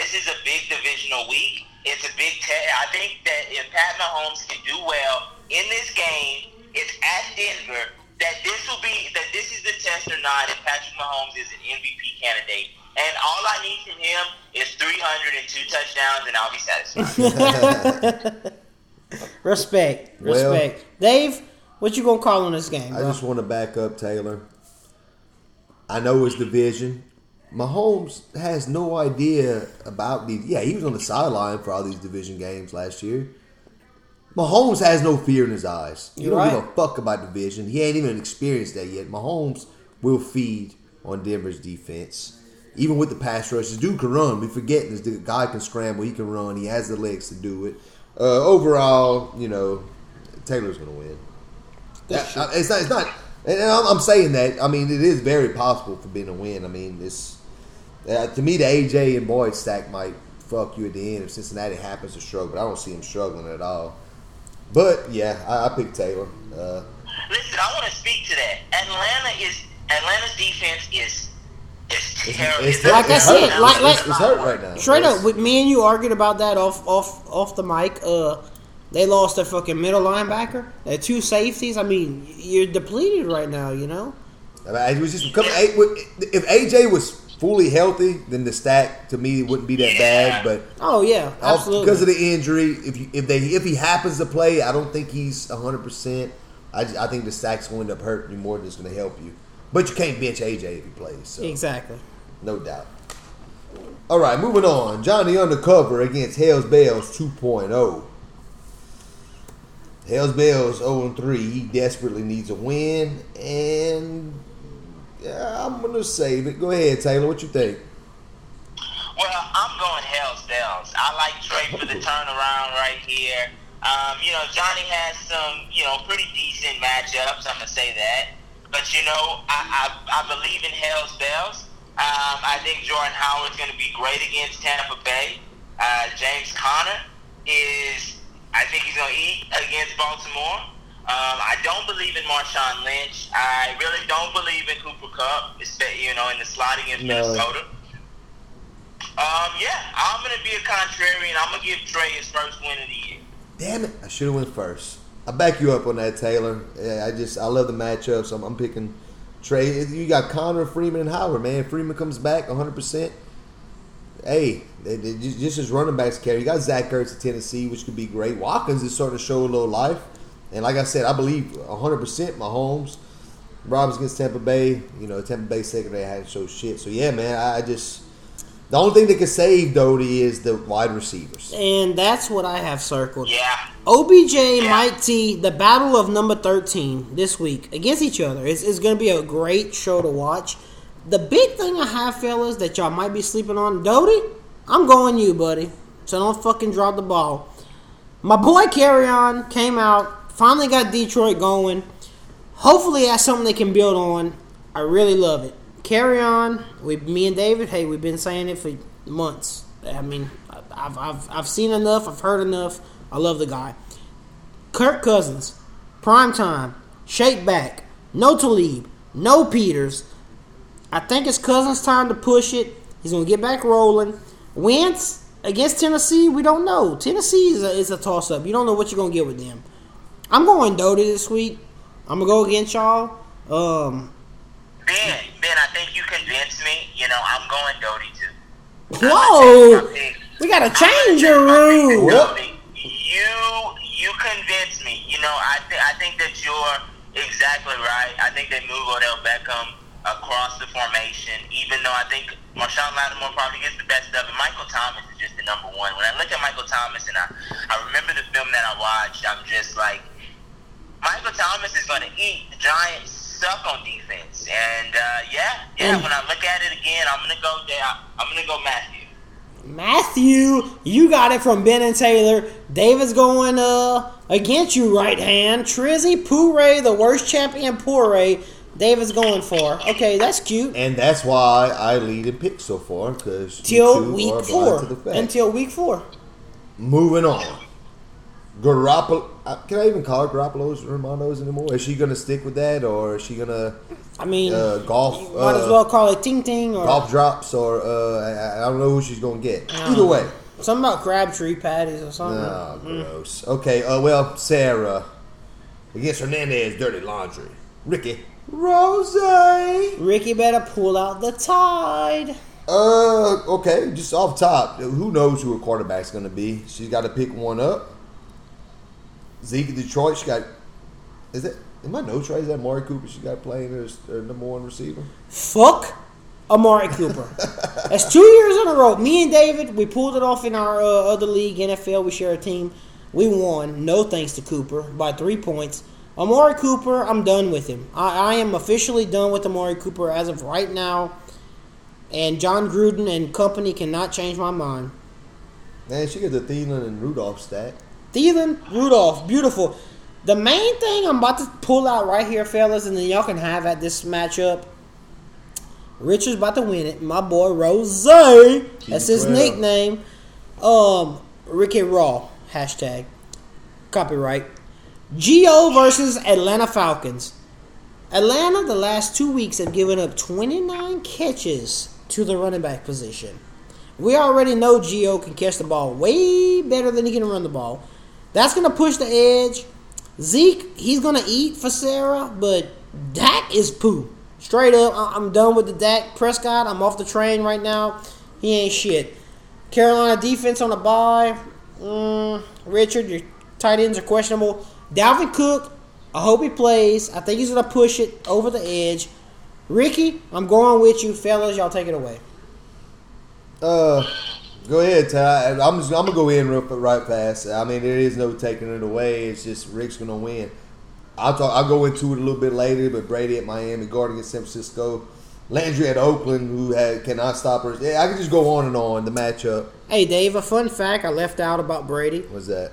this is a big divisional week. It's a big test. I think that if Pat Mahomes can do well in this game, it's at Denver. That this is the test or not if Patrick Mahomes is an MVP candidate. And all I need from him is 302 touchdowns, and I'll be satisfied. Respect. Well, Dave, what you gonna call on this game, bro? I just want to back up Taylor. I know it's division. Mahomes has no idea about these. Yeah, he was on the sideline for all these division games last year. Mahomes has no fear in his eyes. He don't give a fuck about division. He ain't even experienced that yet. Mahomes will feed on Denver's defense. Even with the pass rushes, dude can run. We forgetting this guy can scramble. He can run. He has the legs to do it. Overall, Taylor's going to win. It's not. And I'm saying that. I mean, it is very possible for being a win. I mean, it's to me the AJ and Boyd stack might fuck you at the end if Cincinnati happens to struggle. But I don't see him struggling at all. But yeah, I picked Taylor. Listen, I want to speak to that. Atlanta's defense is terrible. It's like I said, it's hurt right now. Straight up, with me and you argued about that off the mic. They lost their fucking middle linebacker. Their two safeties. I mean, you're depleted right now. I mean, it was just if AJ was fully healthy, then the stack to me wouldn't be that bad. But absolutely, because of the injury, if he happens to play, I don't think he's 100%. I think the stack's going to end up hurting you more than it's going to help you. But you can't bench AJ if he plays. So. Exactly. No doubt. All right, moving on. Johnny Undercover against Hells Bells 2.0. Hells Bells 0-3. He desperately needs a win. And I'm going to save it. Go ahead, Taylor. What you think? Well, I'm going Hells Bells. I like Trey for the turnaround right here. Johnny has some, pretty decent matchups. I'm going to say that. But, I believe in Hells Bells. I think Jordan Howard's going to be great against Tampa Bay. James Conner I think he's going to eat against Baltimore. I don't believe in Marshawn Lynch. I really don't believe in Cooper Kupp, in the slot against Minnesota. I'm going to be a contrarian. I'm going to give Trey his first win of the year. Damn it. I should have went first. I back you up on that, Taylor. Yeah, I love the matchups. I'm picking Trey. You got Connor, Freeman, and Howard, man. Freeman comes back 100%. Hey, just as running backs carry. You got Zach Ertz of Tennessee, which could be great. Watkins is starting to show a little life. And like I said, I believe 100% Mahomes. Robbins against Tampa Bay. Tampa Bay secondary hadn't showed shit. So, yeah, man, the only thing that can save Doty is the wide receivers. And that's what I have circled. Yeah. OBJ, Mike T, the battle of number 13 this week against each other. It's going to be a great show to watch. The big thing I have, fellas, that y'all might be sleeping on, Doty, I'm going you, buddy. So don't fucking drop the ball. My boy Carrion came out, finally got Detroit going. Hopefully that's something they can build on. I really love it. Carrion, me and David, hey, we've been saying it for months. I mean, I've seen enough, I've heard enough. I love the guy. Kirk Cousins, primetime, shake back, no Talib, no Peters. I think it's Cousins' time to push it. He's going to get back rolling. Wentz against Tennessee, we don't know. Tennessee is a toss-up. You don't know what you're going to get with them. I'm going Doty this week. I'm going to go against y'all. Ben, I think you convinced me. I'm going Doty too. Whoa! We got to change your room. You convinced me. I think that you're exactly right. I think they move Odell Beckham across the formation, even though I think Marshawn Lattimore probably gets the best of it. Michael Thomas is just the number one. When I look at Michael Thomas and I remember the film that I watched, I'm just like, Michael Thomas is going to eat. The Giants suck on defense. And, when I look at it again, I'm going to go there. I'm going to go Matthew. Matthew, you got it from Ben and Taylor. David's going against you, right hand. Trizzy, Pooray, the worst champion Pooray. David's going for. Okay, that's cute. And that's why I lead in picks so far, because until week 4. Moving on. Garoppolo. Can I even call her Garoppolo's Romanos anymore? Is she going to stick with that, or is she going to I mean, golf. You might as well call it ting ting or golf drops, or I don't know who she's gonna get. Either way, something about Crabtree patties or something. Oh, gross. Okay, well, Sarah against Hernandez, dirty laundry. Ricky Rose. Ricky better pull out the Tide. Okay, just off top, who knows who her quarterback's gonna be? She's got to pick one up. Zeke in Detroit. She got. Is it? Am I no Trey? Is that Amari Cooper? She got playing as her number one receiver. Fuck Amari Cooper. That's 2 years in a row. Me and David, we pulled it off in our other league, NFL. We share a team. We won. No thanks to Cooper by 3 points. Amari Cooper, I'm done with him. I am officially done with Amari Cooper as of right now. And John Gruden and company cannot change my mind. Man, she got the Thielen and Rudolph stat. Thielen, Rudolph, beautiful. The main thing I'm about to pull out right here, fellas, and then y'all can have at this matchup. Richard's about to win it. My boy Rose. That's his nickname. Ricky Raw. Hashtag. Copyright. Gio versus Atlanta Falcons. Atlanta, the last 2 weeks, have given up 29 catches to the running back position. We already know Gio can catch the ball way better than he can run the ball. That's going to push the edge. Zeke, he's going to eat for Sarah, but Dak is poo. Straight up, I'm done with the Dak Prescott. I'm off the train right now. He ain't shit. Carolina defense on the bye. Richard, your tight ends are questionable. Dalvin Cook, I hope he plays. I think he's going to push it over the edge. Ricky, I'm going with you. Fellas, y'all take it away. Go ahead, Ty. I'm going to go in right fast. I mean, there is no taking it away. It's just Rick's going to win. I'll go into it a little bit later, but Brady at Miami, Gordon at San Francisco, Landry at Oakland, who cannot stop her. Yeah, I can just go on and on, the matchup. Hey, Dave, a fun fact I left out about Brady. What's that?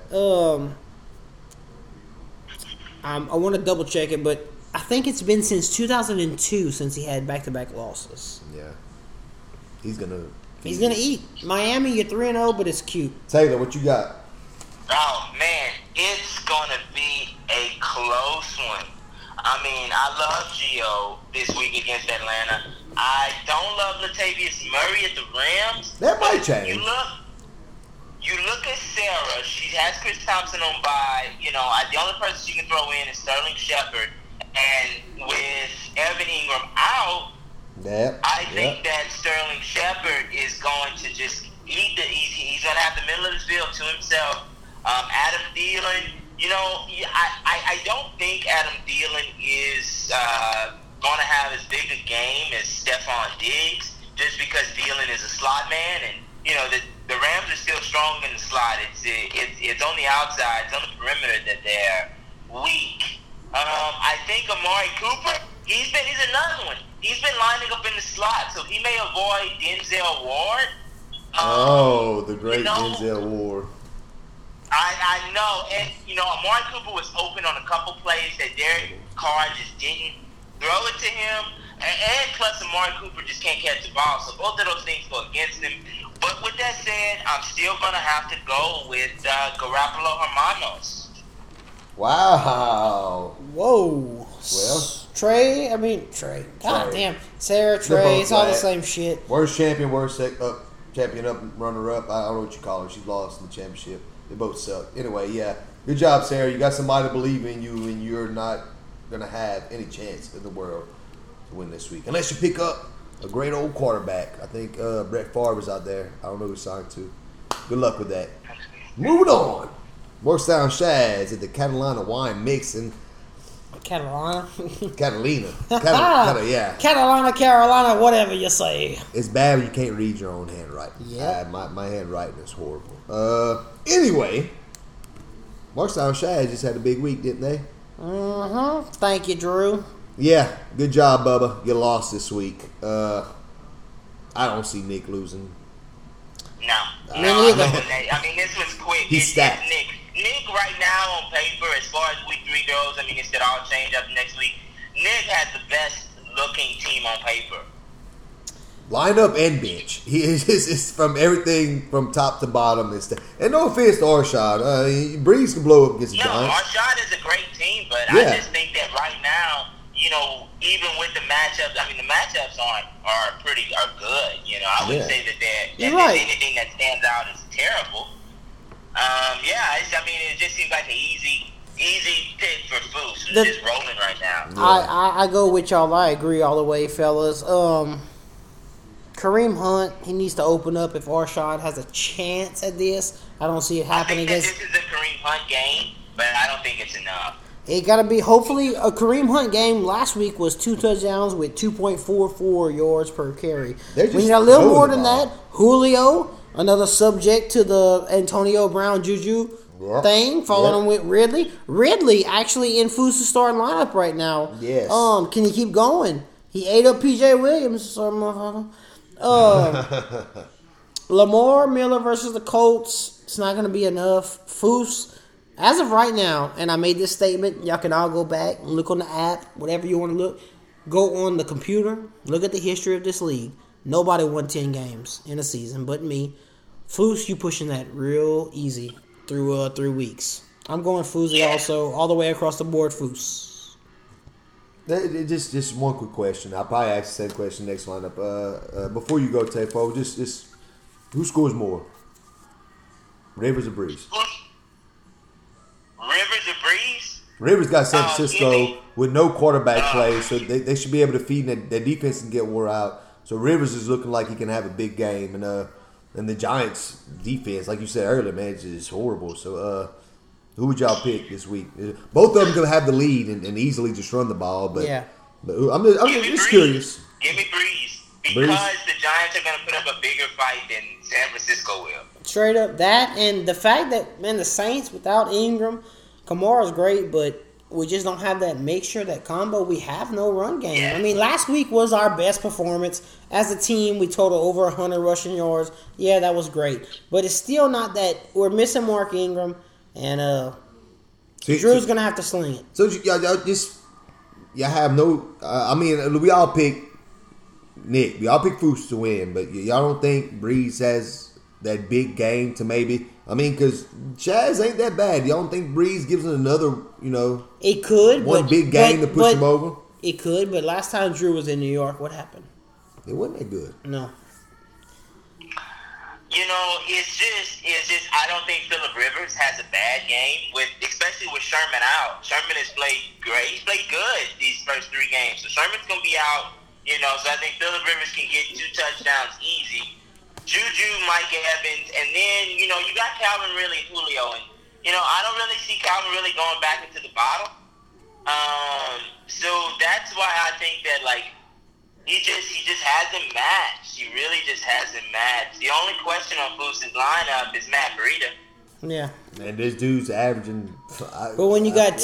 I want to double check it, but I think it's been since 2002 since he had back-to-back losses. Yeah. He's going to eat. Miami, you're 3-0, but it's cute. Taylor, what you got? Oh, man, it's going to be a close one. I mean, I love Gio this week against Atlanta. I don't love Latavius Murray at the Rams. That might change. You look at Sarah. She has Chris Thompson on bye. You know, the only person she can throw in is Sterling Shepard. And with Evan Ingram out, I think that Sterling Shepard is going to just eat he's going to have the middle of the field to himself. Adam Thielen, you know, I don't think Adam Thielen is going to have as big a game as Stephon Diggs, just because Thielen is a slot man, and you know the Rams are still strong in the slot. It's on the outside, it's on the perimeter that they're weak. I think Amari Cooper, he's another one. He's been lining up in the slot, so he may avoid Denzel Ward. The great Denzel Ward. I know, and you know, Amari Cooper was open on a couple plays that Derek Carr just didn't throw it to him, and plus Amari Cooper just can't catch the ball, so both of those things go against him. But with that said, I'm still gonna have to go with Garoppolo Hermanos. Wow. Whoa. Well, Trey. God damn. Sarah, Trey. It's all the same shit. Worst champion, champion up, runner up. I don't know what you call her. She's lost in the championship. They both suck. Anyway, yeah. Good job, Sarah. You got somebody to believe in you, and you're not going to have any chance in the world to win this week. Unless you pick up a great old quarterback. I think Brett Favre is out there. I don't know who he's signed to. Good luck with that. Moving on. Morristown Shaz at the Catalina Wine Mixing. Catalina, yeah. Catalina, Carolina, whatever you say. It's bad when you can't read your own handwriting. Yeah. My handwriting is horrible. Anyway, Morristown Shaz just had a big week, didn't they? Mm-hmm. Thank you, Drew. Yeah, good job, Bubba. You lost this week. I don't see Nick losing. No. Me neither. I mean, this was quick. He's stacked. Nick right now on paper, as far as week 3 goes, I mean, it could all change after next week. Nick has the best looking team on paper. Lineup and bench. He is from everything from top to bottom. And no offense to Arshad. Breeze can blow up against the Giants. Arshad is a great team, but yeah. I just think that right now even with the matchups, I mean, the matchups are good. I wouldn't say that there's anything that stands out as terrible. It just seems like an easy pick for Foose, who's just rolling right now. I go with y'all. I agree all the way, fellas. Kareem Hunt, he needs to open up if Arshad has a chance at this. I don't see it happening. I think that this is a Kareem Hunt game, but I don't think it's enough. It got to be, hopefully, a Kareem Hunt game last week was 2 touchdowns with 2.44 yards per carry. We need a little more than that. Julio, another subject to the Antonio Brown Juju thing, following him with Ridley. Ridley actually in Foose's starting lineup right now. Yes. Can he keep going? He ate up P.J. Williams. Lamar Miller versus the Colts. It's not going to be enough. Foose, as of right now, and I made this statement, y'all can all go back and look on the app, whatever you want to look. Go on the computer, look at the history of this league. Nobody won 10 games in a season but me. Foose, you pushing that real easy through 3 weeks. I'm going Foose also, all the way across the board, Foose. Just one quick question. I'll probably ask the same question next lineup. Before you go, Tefo, just who scores more? Rivers or Breeze? Rivers or Breeze? Rivers got San Francisco with no quarterback play, so they should be able to feed, and their defense can get wore out. So Rivers is looking like he can have a big game, and the Giants' defense, like you said earlier, man, is just horrible. So who would y'all pick this week? Both of them can have the lead and easily just run the ball, but I'm just curious. Give me Breeze because the Giants are going to put up a bigger fight than San Francisco will. Straight up that, and the fact that, man, the Saints without Ingram, Kamara's great, but we just don't have that mixture, that combo. We have no run game. Yeah. I mean, last week was our best performance as a team. We totaled over 100 rushing yards. Yeah, that was great, but it's still not that. We're missing Mark Ingram, and Drew's gonna have to sling it. So y'all have no. We all pick Nick. We all pick Foose to win, but y'all don't think Breeze has that big game to maybe. I mean, because Chaz ain't that bad. Y'all don't think Breeze gives him another, It could. big game to push him over? It could, but last time Drew was in New York, what happened? It wasn't that good. No. It's just I don't think Phillip Rivers has a bad game, especially with Sherman out. Sherman has played great. He's played good these first 3 games. So Sherman's going to be out, so I think Phillip Rivers can get 2 touchdowns easy. Juju, Mike Evans, and then, you got Calvin Ridley and Julio. And, I don't really see Calvin really going back into the bottle. So that's why I think that, he just hasn't matched. He really just hasn't matched. The only question on Foose's lineup is Matt Breida. Yeah. Man, this dude's averaging. But when you got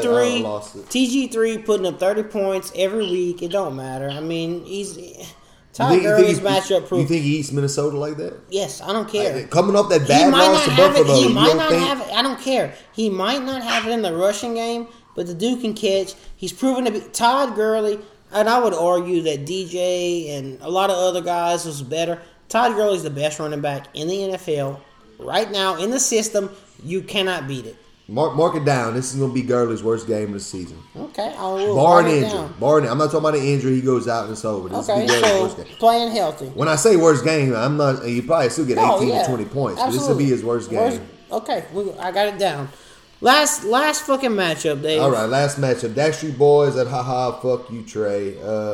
TG3 putting up 30 points every week, it don't matter. I mean, Todd Gurley's matchup proof. You think he eats Minnesota like that? Yes, I don't care. Coming off that bad loss to Buffalo, he might not have it. I don't care. He might not have it in the rushing game, but the dude can catch. He's proven to be Todd Gurley, and I would argue that DJ and a lot of other guys was better. Todd Gurley's the best running back in the NFL right now in the system. You cannot beat it. Mark it down. This is going to be Gurley's worst game of the season. Okay, I will. Barring injury. I'm not talking about an injury. He goes out and it's over. This okay, so playing healthy. When I say worst game, I'm not. You probably still get 18 to 20 points. But this will be his worst game. Okay, I got it down. Last fucking matchup, Dave. All right, last matchup. Backstreet Boys at Fuck You, Trey.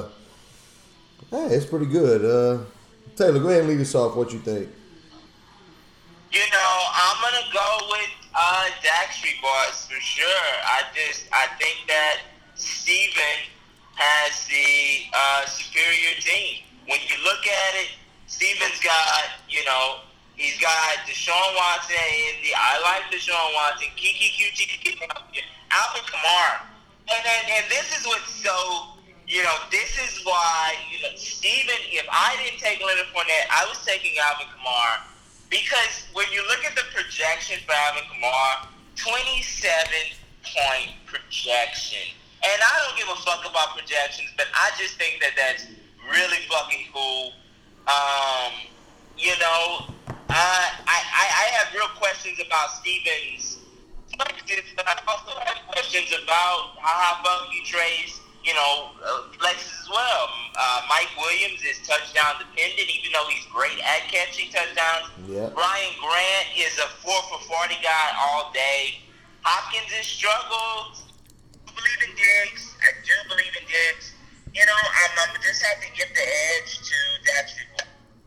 It's pretty good. Taylor, go ahead and lead us off. What you think? I'm gonna go with Backstreet Boys for sure. I think that Steven has the superior team. When you look at it, Steven's got, he's got Deshaun Watson at Indy. I like Deshaun Watson. Kiki QT, Alvin Kamara. And this is what's so, this is why, Steven, if I didn't take Leonard Fournette, I was taking Alvin Kamara. Because when you look at the projection for Alvin Kamara, 27-point projection. And I don't give a fuck about projections, but I just think that that's really fucking cool. I have real questions about Stevens. But I also have questions about how Fuck You Trey's flexes as well. Mike Williams is touchdown dependent, even though he's great at catching touchdowns. Yeah. Brian Grant is a 4 for 40 guy all day. Hopkins has struggled. I believe in Diggs. I do believe in Diggs. I'm just have to give the edge to Dak.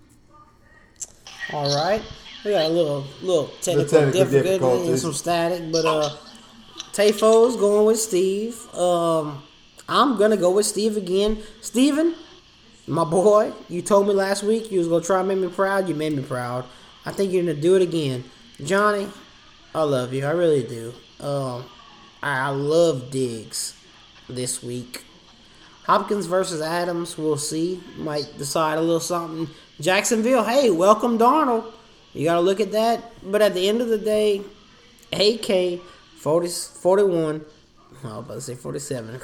All right. We got a little technical difficulty and some static, but Tayfo's going with Steve. I'm gonna go with Steve again. Steven, my boy, you told me last week you was gonna try and make me proud. You made me proud. I think you're gonna do it again. Johnny, I love you. I really do. I love Diggs this week. Hopkins versus Adams, we'll see. Might decide a little something. Jacksonville, hey, welcome Darnold. You got to look at that. But at the end of the day, AK 41. I was about to say 47.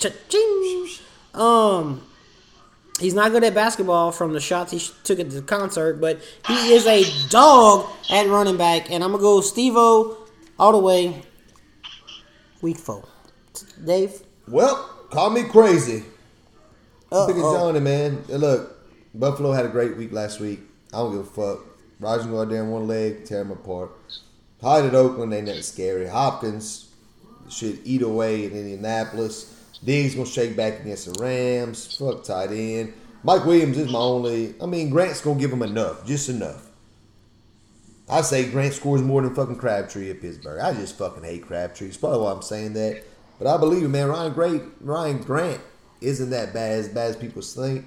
He's not good at basketball from the shots he took at the concert, but he is a dog at running back. And I'm going to go Steve-O all the way. Week 4. Dave? Well, call me crazy. Picking Johnny, man. Look, Buffalo had a great week last week. I don't give a fuck. Rodgers go out there in one leg, tear him apart. Hyde at Oakland ain't that scary. Hopkins should eat away in Indianapolis. Diggs gonna shake back against the Rams. Fuck tight end. Mike Williams is my only. Grant's gonna give him enough, just enough. I say Grant scores more than fucking Crabtree at Pittsburgh. I just fucking hate Crabtree. It's probably why I'm saying that. But I believe it, man. Ryan Grant isn't that bad as people think.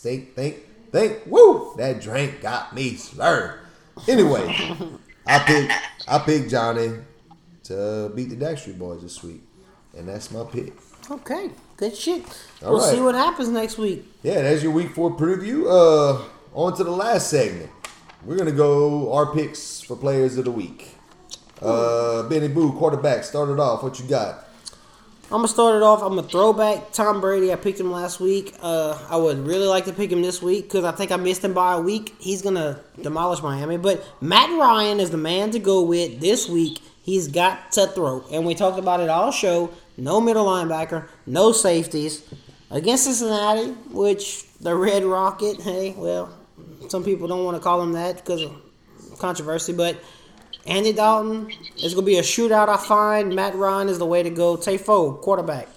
Woo! That drink got me slurred. Anyway, I picked Johnny to beat the Backstreet Boys this week. And that's my pick. Okay, good shit. All right. See what happens next week. Yeah, that's your week 4 preview. On to the last segment. We're going to go our picks for players of the week. Benny Boo, quarterback, start it off. What you got? I'm going to start it off. I'm a throwback. Tom Brady, I picked him last week. I would really like to pick him this week because I think I missed him by a week. He's going to demolish Miami. But Matt Ryan is the man to go with this week. He's got to throw. And we talked about it all show. No middle linebacker. No safeties. Against Cincinnati, which the Red Rocket, hey, well, some people don't want to call him that because of controversy. But Andy Dalton, it's going to be a shootout, I find. Matt Ryan is the way to go. Tayfo, quarterback.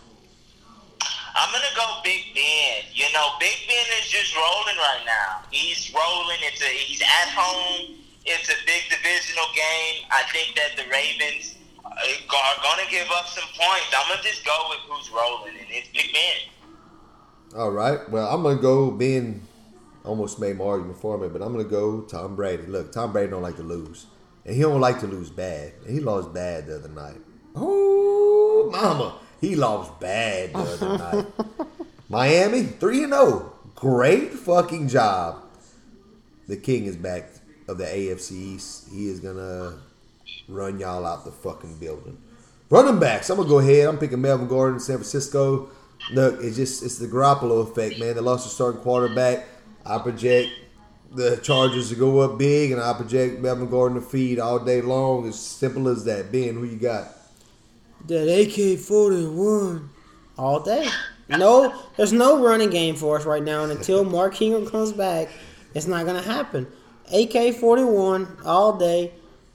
I'm going to go Big Ben. Big Ben is just rolling right now. He's rolling. He's at home. It's a big divisional game. I think that the Ravens are going to give up some points. I'm going to just go with who's rolling, and it's Big Ben. All right. Well, I'm going to go. Ben almost made my argument for me, but I'm going to go Tom Brady. Look, Tom Brady don't like to lose. And he don't like to lose bad. And he lost bad the other night. Oh, mama. He lost bad the other night. Miami, 3-0. Great fucking job. The king is back of the AFC East. He is going to run y'all out the fucking building. Running backs. I'm going to go ahead. I'm picking Melvin Gordon, San Francisco. Look, it's the Garoppolo effect, man. They lost a starting quarterback. I project the Chargers to go up big, and I project Melvin Gordon to feed all day long. As simple as that. Ben, who you got? That AK-41 all day. No, there's no running game for us right now, and until Mark Ingram comes back, it's not going to happen. AK-41 all day.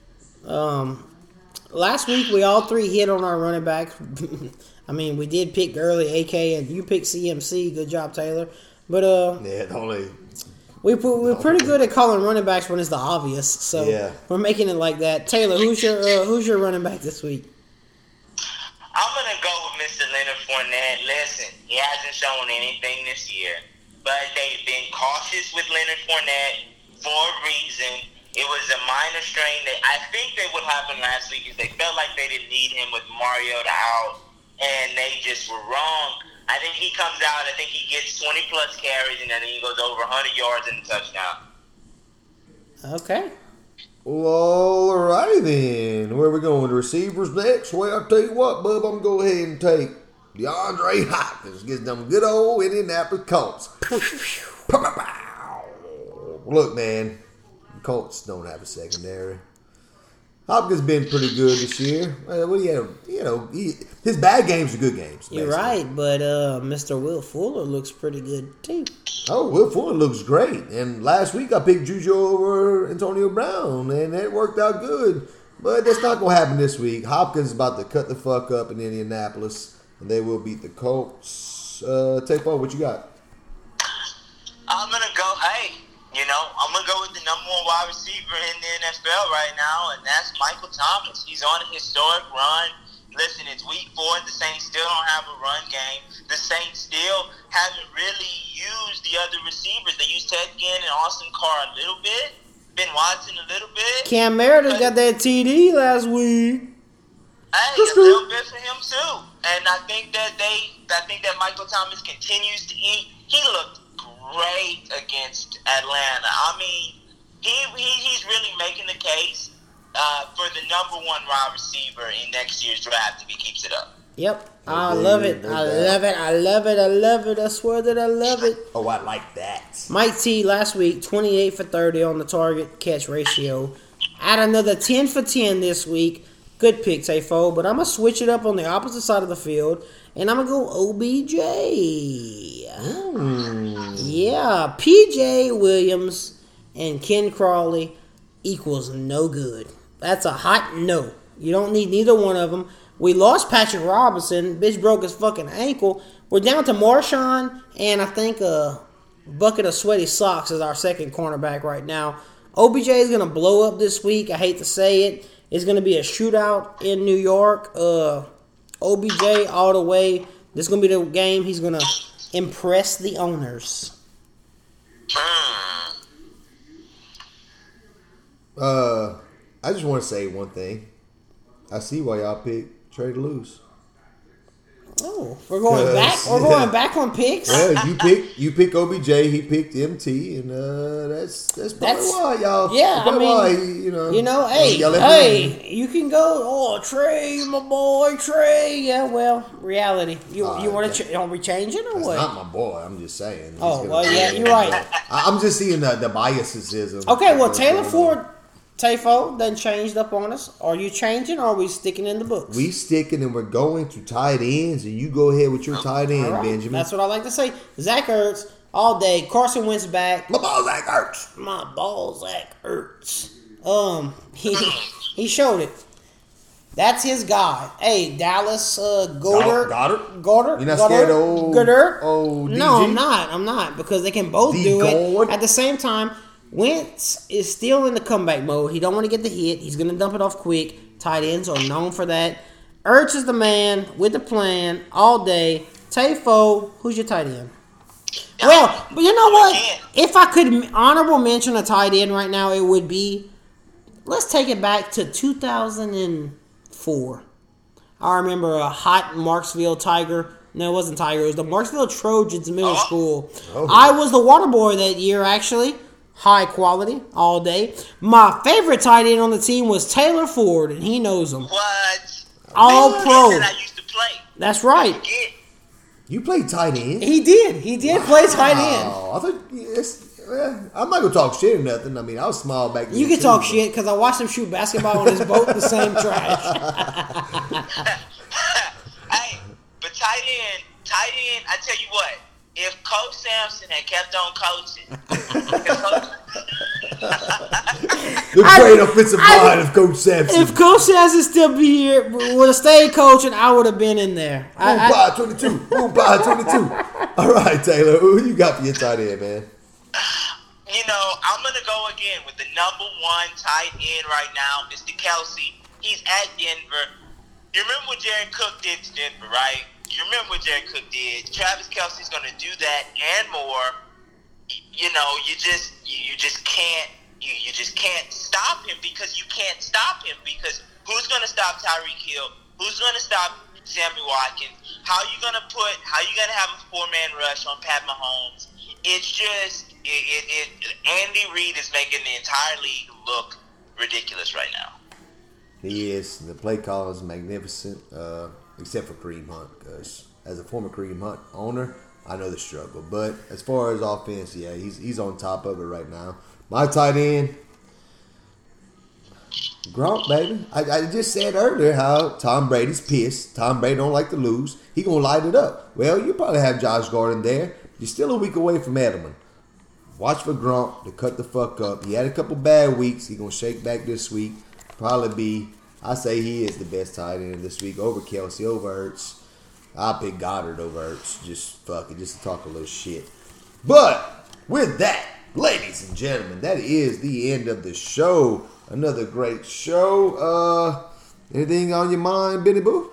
Last week, we all three hit on our running back. We did pick early AK, and you picked CMC. Good job, Taylor. But we're pretty good at calling running backs when it's the obvious. So yeah. We're making it like that. Taylor, who's your running back this week? I'm gonna go with Mr. Leonard Fournette. Listen, he hasn't shown anything this year, but they've been cautious with Leonard Fournette for a reason. It was a minor strain that I think that what happened last week is they felt like they didn't need him with Mariota out, and they just were wrong. I think he comes out, I think he gets 20-plus carries, and then he goes over 100 yards and a touchdown. Okay. Well, alrighty then. Where are we going? The receivers next? Well, I'll tell you what, bub, I'm going to go ahead and take DeAndre Hopkins. Gets them good old Indianapolis Colts. Look, man, the Colts don't have a secondary. Hopkins been pretty good this year. What do you have? His bad games are good games. You're right, but Mr. Will Fuller looks pretty good too. Oh, Will Fuller looks great. And last week I picked Juju over Antonio Brown, and it worked out good. But that's not going to happen this week. Hopkins is about to cut the fuck up in Indianapolis, and they will beat the Colts. Take on what you got. I'm going to go, I'm going to go with the number one wide receiver in the NFL right now, and that's Michael Thomas. He's on a historic run. Listen, it's week 4. The Saints still don't have a run game. The Saints still haven't really used the other receivers. They used Ted Ginn and Austin Carr a little bit. Ben Watson a little bit. Cam Meredith got that TD last week. Hey, a little bit for him too. And I think that Michael Thomas continues to eat. He looked great against Atlanta. I mean, he's really making the case for the number one wide receiver in next year's draft if he keeps it up. Yep. I love it. I love it. I love it. I love it. I swear that I love it. Oh, I like that. Mike T last week, 28 for 30 on the target catch ratio. Add another 10 for 10 this week. Good pick, Tayfo. But I'm going to switch it up on the opposite side of the field. And I'm going to go OBJ. Yeah. PJ Williams and Ken Crawley equals no good. That's a hot no. You don't need neither one of them. We lost Patrick Robinson. Bitch broke his fucking ankle. We're down to Marshawn and I think a bucket of sweaty socks is our second cornerback right now. OBJ is going to blow up this week. I hate to say it. It's going to be a shootout in New York. OBJ all the way. This is going to be the game. He's going to impress the owners. I just want to say one thing. I see why y'all picked Trey to lose. Oh, we're going back. We're going back on picks. Well, you pick OBJ. He picked MT, and that's probably why y'all. Yeah, I mean, why, hey, you can go. Oh, Trey, my boy, Trey. Yeah, well, reality. You want to? Are we changing or that's what? Not my boy. I'm just saying. Yeah, you're right. I'm just seeing the biases. Okay, well, Taylor Ford. Tayfo done changed up on us. Are you changing or are we sticking in the books? We sticking and we're going to tight ends, and you go ahead with your tight end, right. Benjamin. That's what I like to say. Zach Ertz all day. Carson Wentz back. My ball, Zach Ertz. My ball, Zach Ertz. He showed it. That's his guy. Hey, Dallas Goddard. You're not scared of old Goddard? Oh, no, I'm not because they can both do it at the same time. Wentz is still in the comeback mode. He don't want to get the hit. He's going to dump it off quick. Tight ends are known for that. Ertz is the man with the plan all day. Tayfo, who's your tight end? Well, but you know what? If I could honorable mention a tight end right now, it would be, let's take it back to 2004. I remember a hot Marksville Tiger. No, it wasn't Tiger. It was the Marksville Trojans in middle school. Oh. I was the water boy that year, actually. High quality all day. My favorite tight end on the team was Taylor Ford, and he knows him. What? All pro. I used to play. That's right. You played tight end? He did. He did play tight end. Oh, I thought I'm not gonna talk shit or nothing. I mean, I was small back then. You can talk shit because I watched him shoot basketball on his boat in the same trash. Hey, but tight end. I tell you what. If Coach Sampson had kept on coaching, the great offensive mind of Coach Sampson. If Coach Sampson still be here, would have stayed coaching, I would have been in there. Boom, by 22. Boom, by 22. All right, Taylor, who you got for your tight end, man? I'm going to go again with the number one tight end right now, Mr. Kelsey. He's at Denver. You remember what Jared Cook did to Denver, right? You remember what Jared Cook did. Travis Kelce's going to do that and more. You just can't stop him because you can't stop him because who's going to stop Tyreek Hill? Who's going to stop Sammy Watkins? How you going to have a four-man rush on Pat Mahomes? It's just Andy Reid is making the entire league look ridiculous right now. He is. The play call is magnificent. Except for Kareem Hunt, because as a former Kareem Hunt owner, I know the struggle. But as far as offense, yeah, he's on top of it right now. My tight end, Gronk, baby. I just said earlier how Tom Brady's pissed. Tom Brady don't like to lose. He gonna light it up. Well, you probably have Josh Gordon there. You're still a week away from Edelman. Watch for Gronk to cut the fuck up. He had a couple bad weeks. He gonna shake back this week. Probably be, I say he is the best tight end this week over Kelsey, over Hurts. I'll pick Goddard over Hurts. Just fuck it, just to talk a little shit. But with that, ladies and gentlemen, that is the end of the show. Another great show. Anything on your mind, Benny Boo?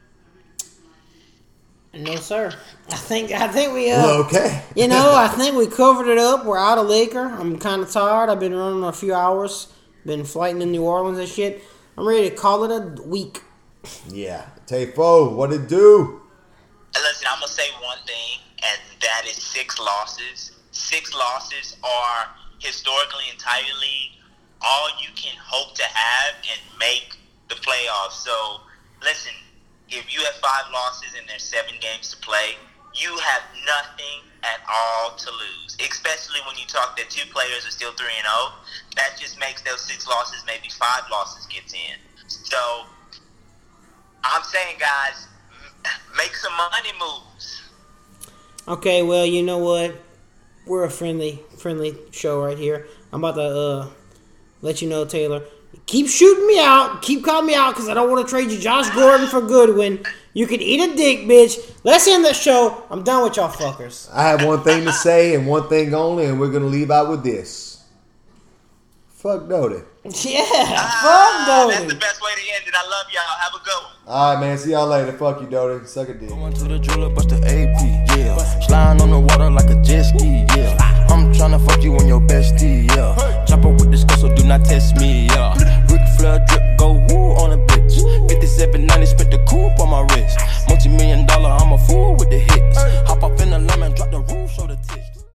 No, sir. I think we okay. I think we covered it up. We're out of liquor. I'm kind of tired. I've been running a few hours. Been flighting in New Orleans and shit. I'm ready to call it a week. Yeah. Tayfo, what it do? Listen, I'm going to say one thing, and that is 6 losses. 6 losses are historically entirely all you can hope to have and make the playoffs. So, listen, if you have 5 losses and there's 7 games to play, you have nothing at all to lose, especially when you talk that 2 players are still 3-0. That just makes those 6 losses, maybe 5 losses gets in. So, I'm saying, guys, make some money moves. Okay, well, you know what? We're a friendly show right here. I'm about to let you know, Taylor. Keep shooting me out. Keep calling me out because I don't want to trade you Josh Gordon for Goodwin. You can eat a dick, bitch. Let's end the show. I'm done with y'all fuckers. I have one thing to say and one thing only, and we're going to leave out with this. Fuck Doty. Yeah, fuck Doty. That's the best way to end it. I love y'all. Have a good one. All right, man. See y'all later. Fuck you, Doty. Suck a dick. Going to the jeweler, bust the AP, yeah. Sliding on the water like a jet ski, yeah. I'm tryna fuck you on your bestie, yeah. Chopper with the skull, so do not test me, yeah. Ric Flair drip, go woo on a bitch. 5790, spent the coupe on my wrist.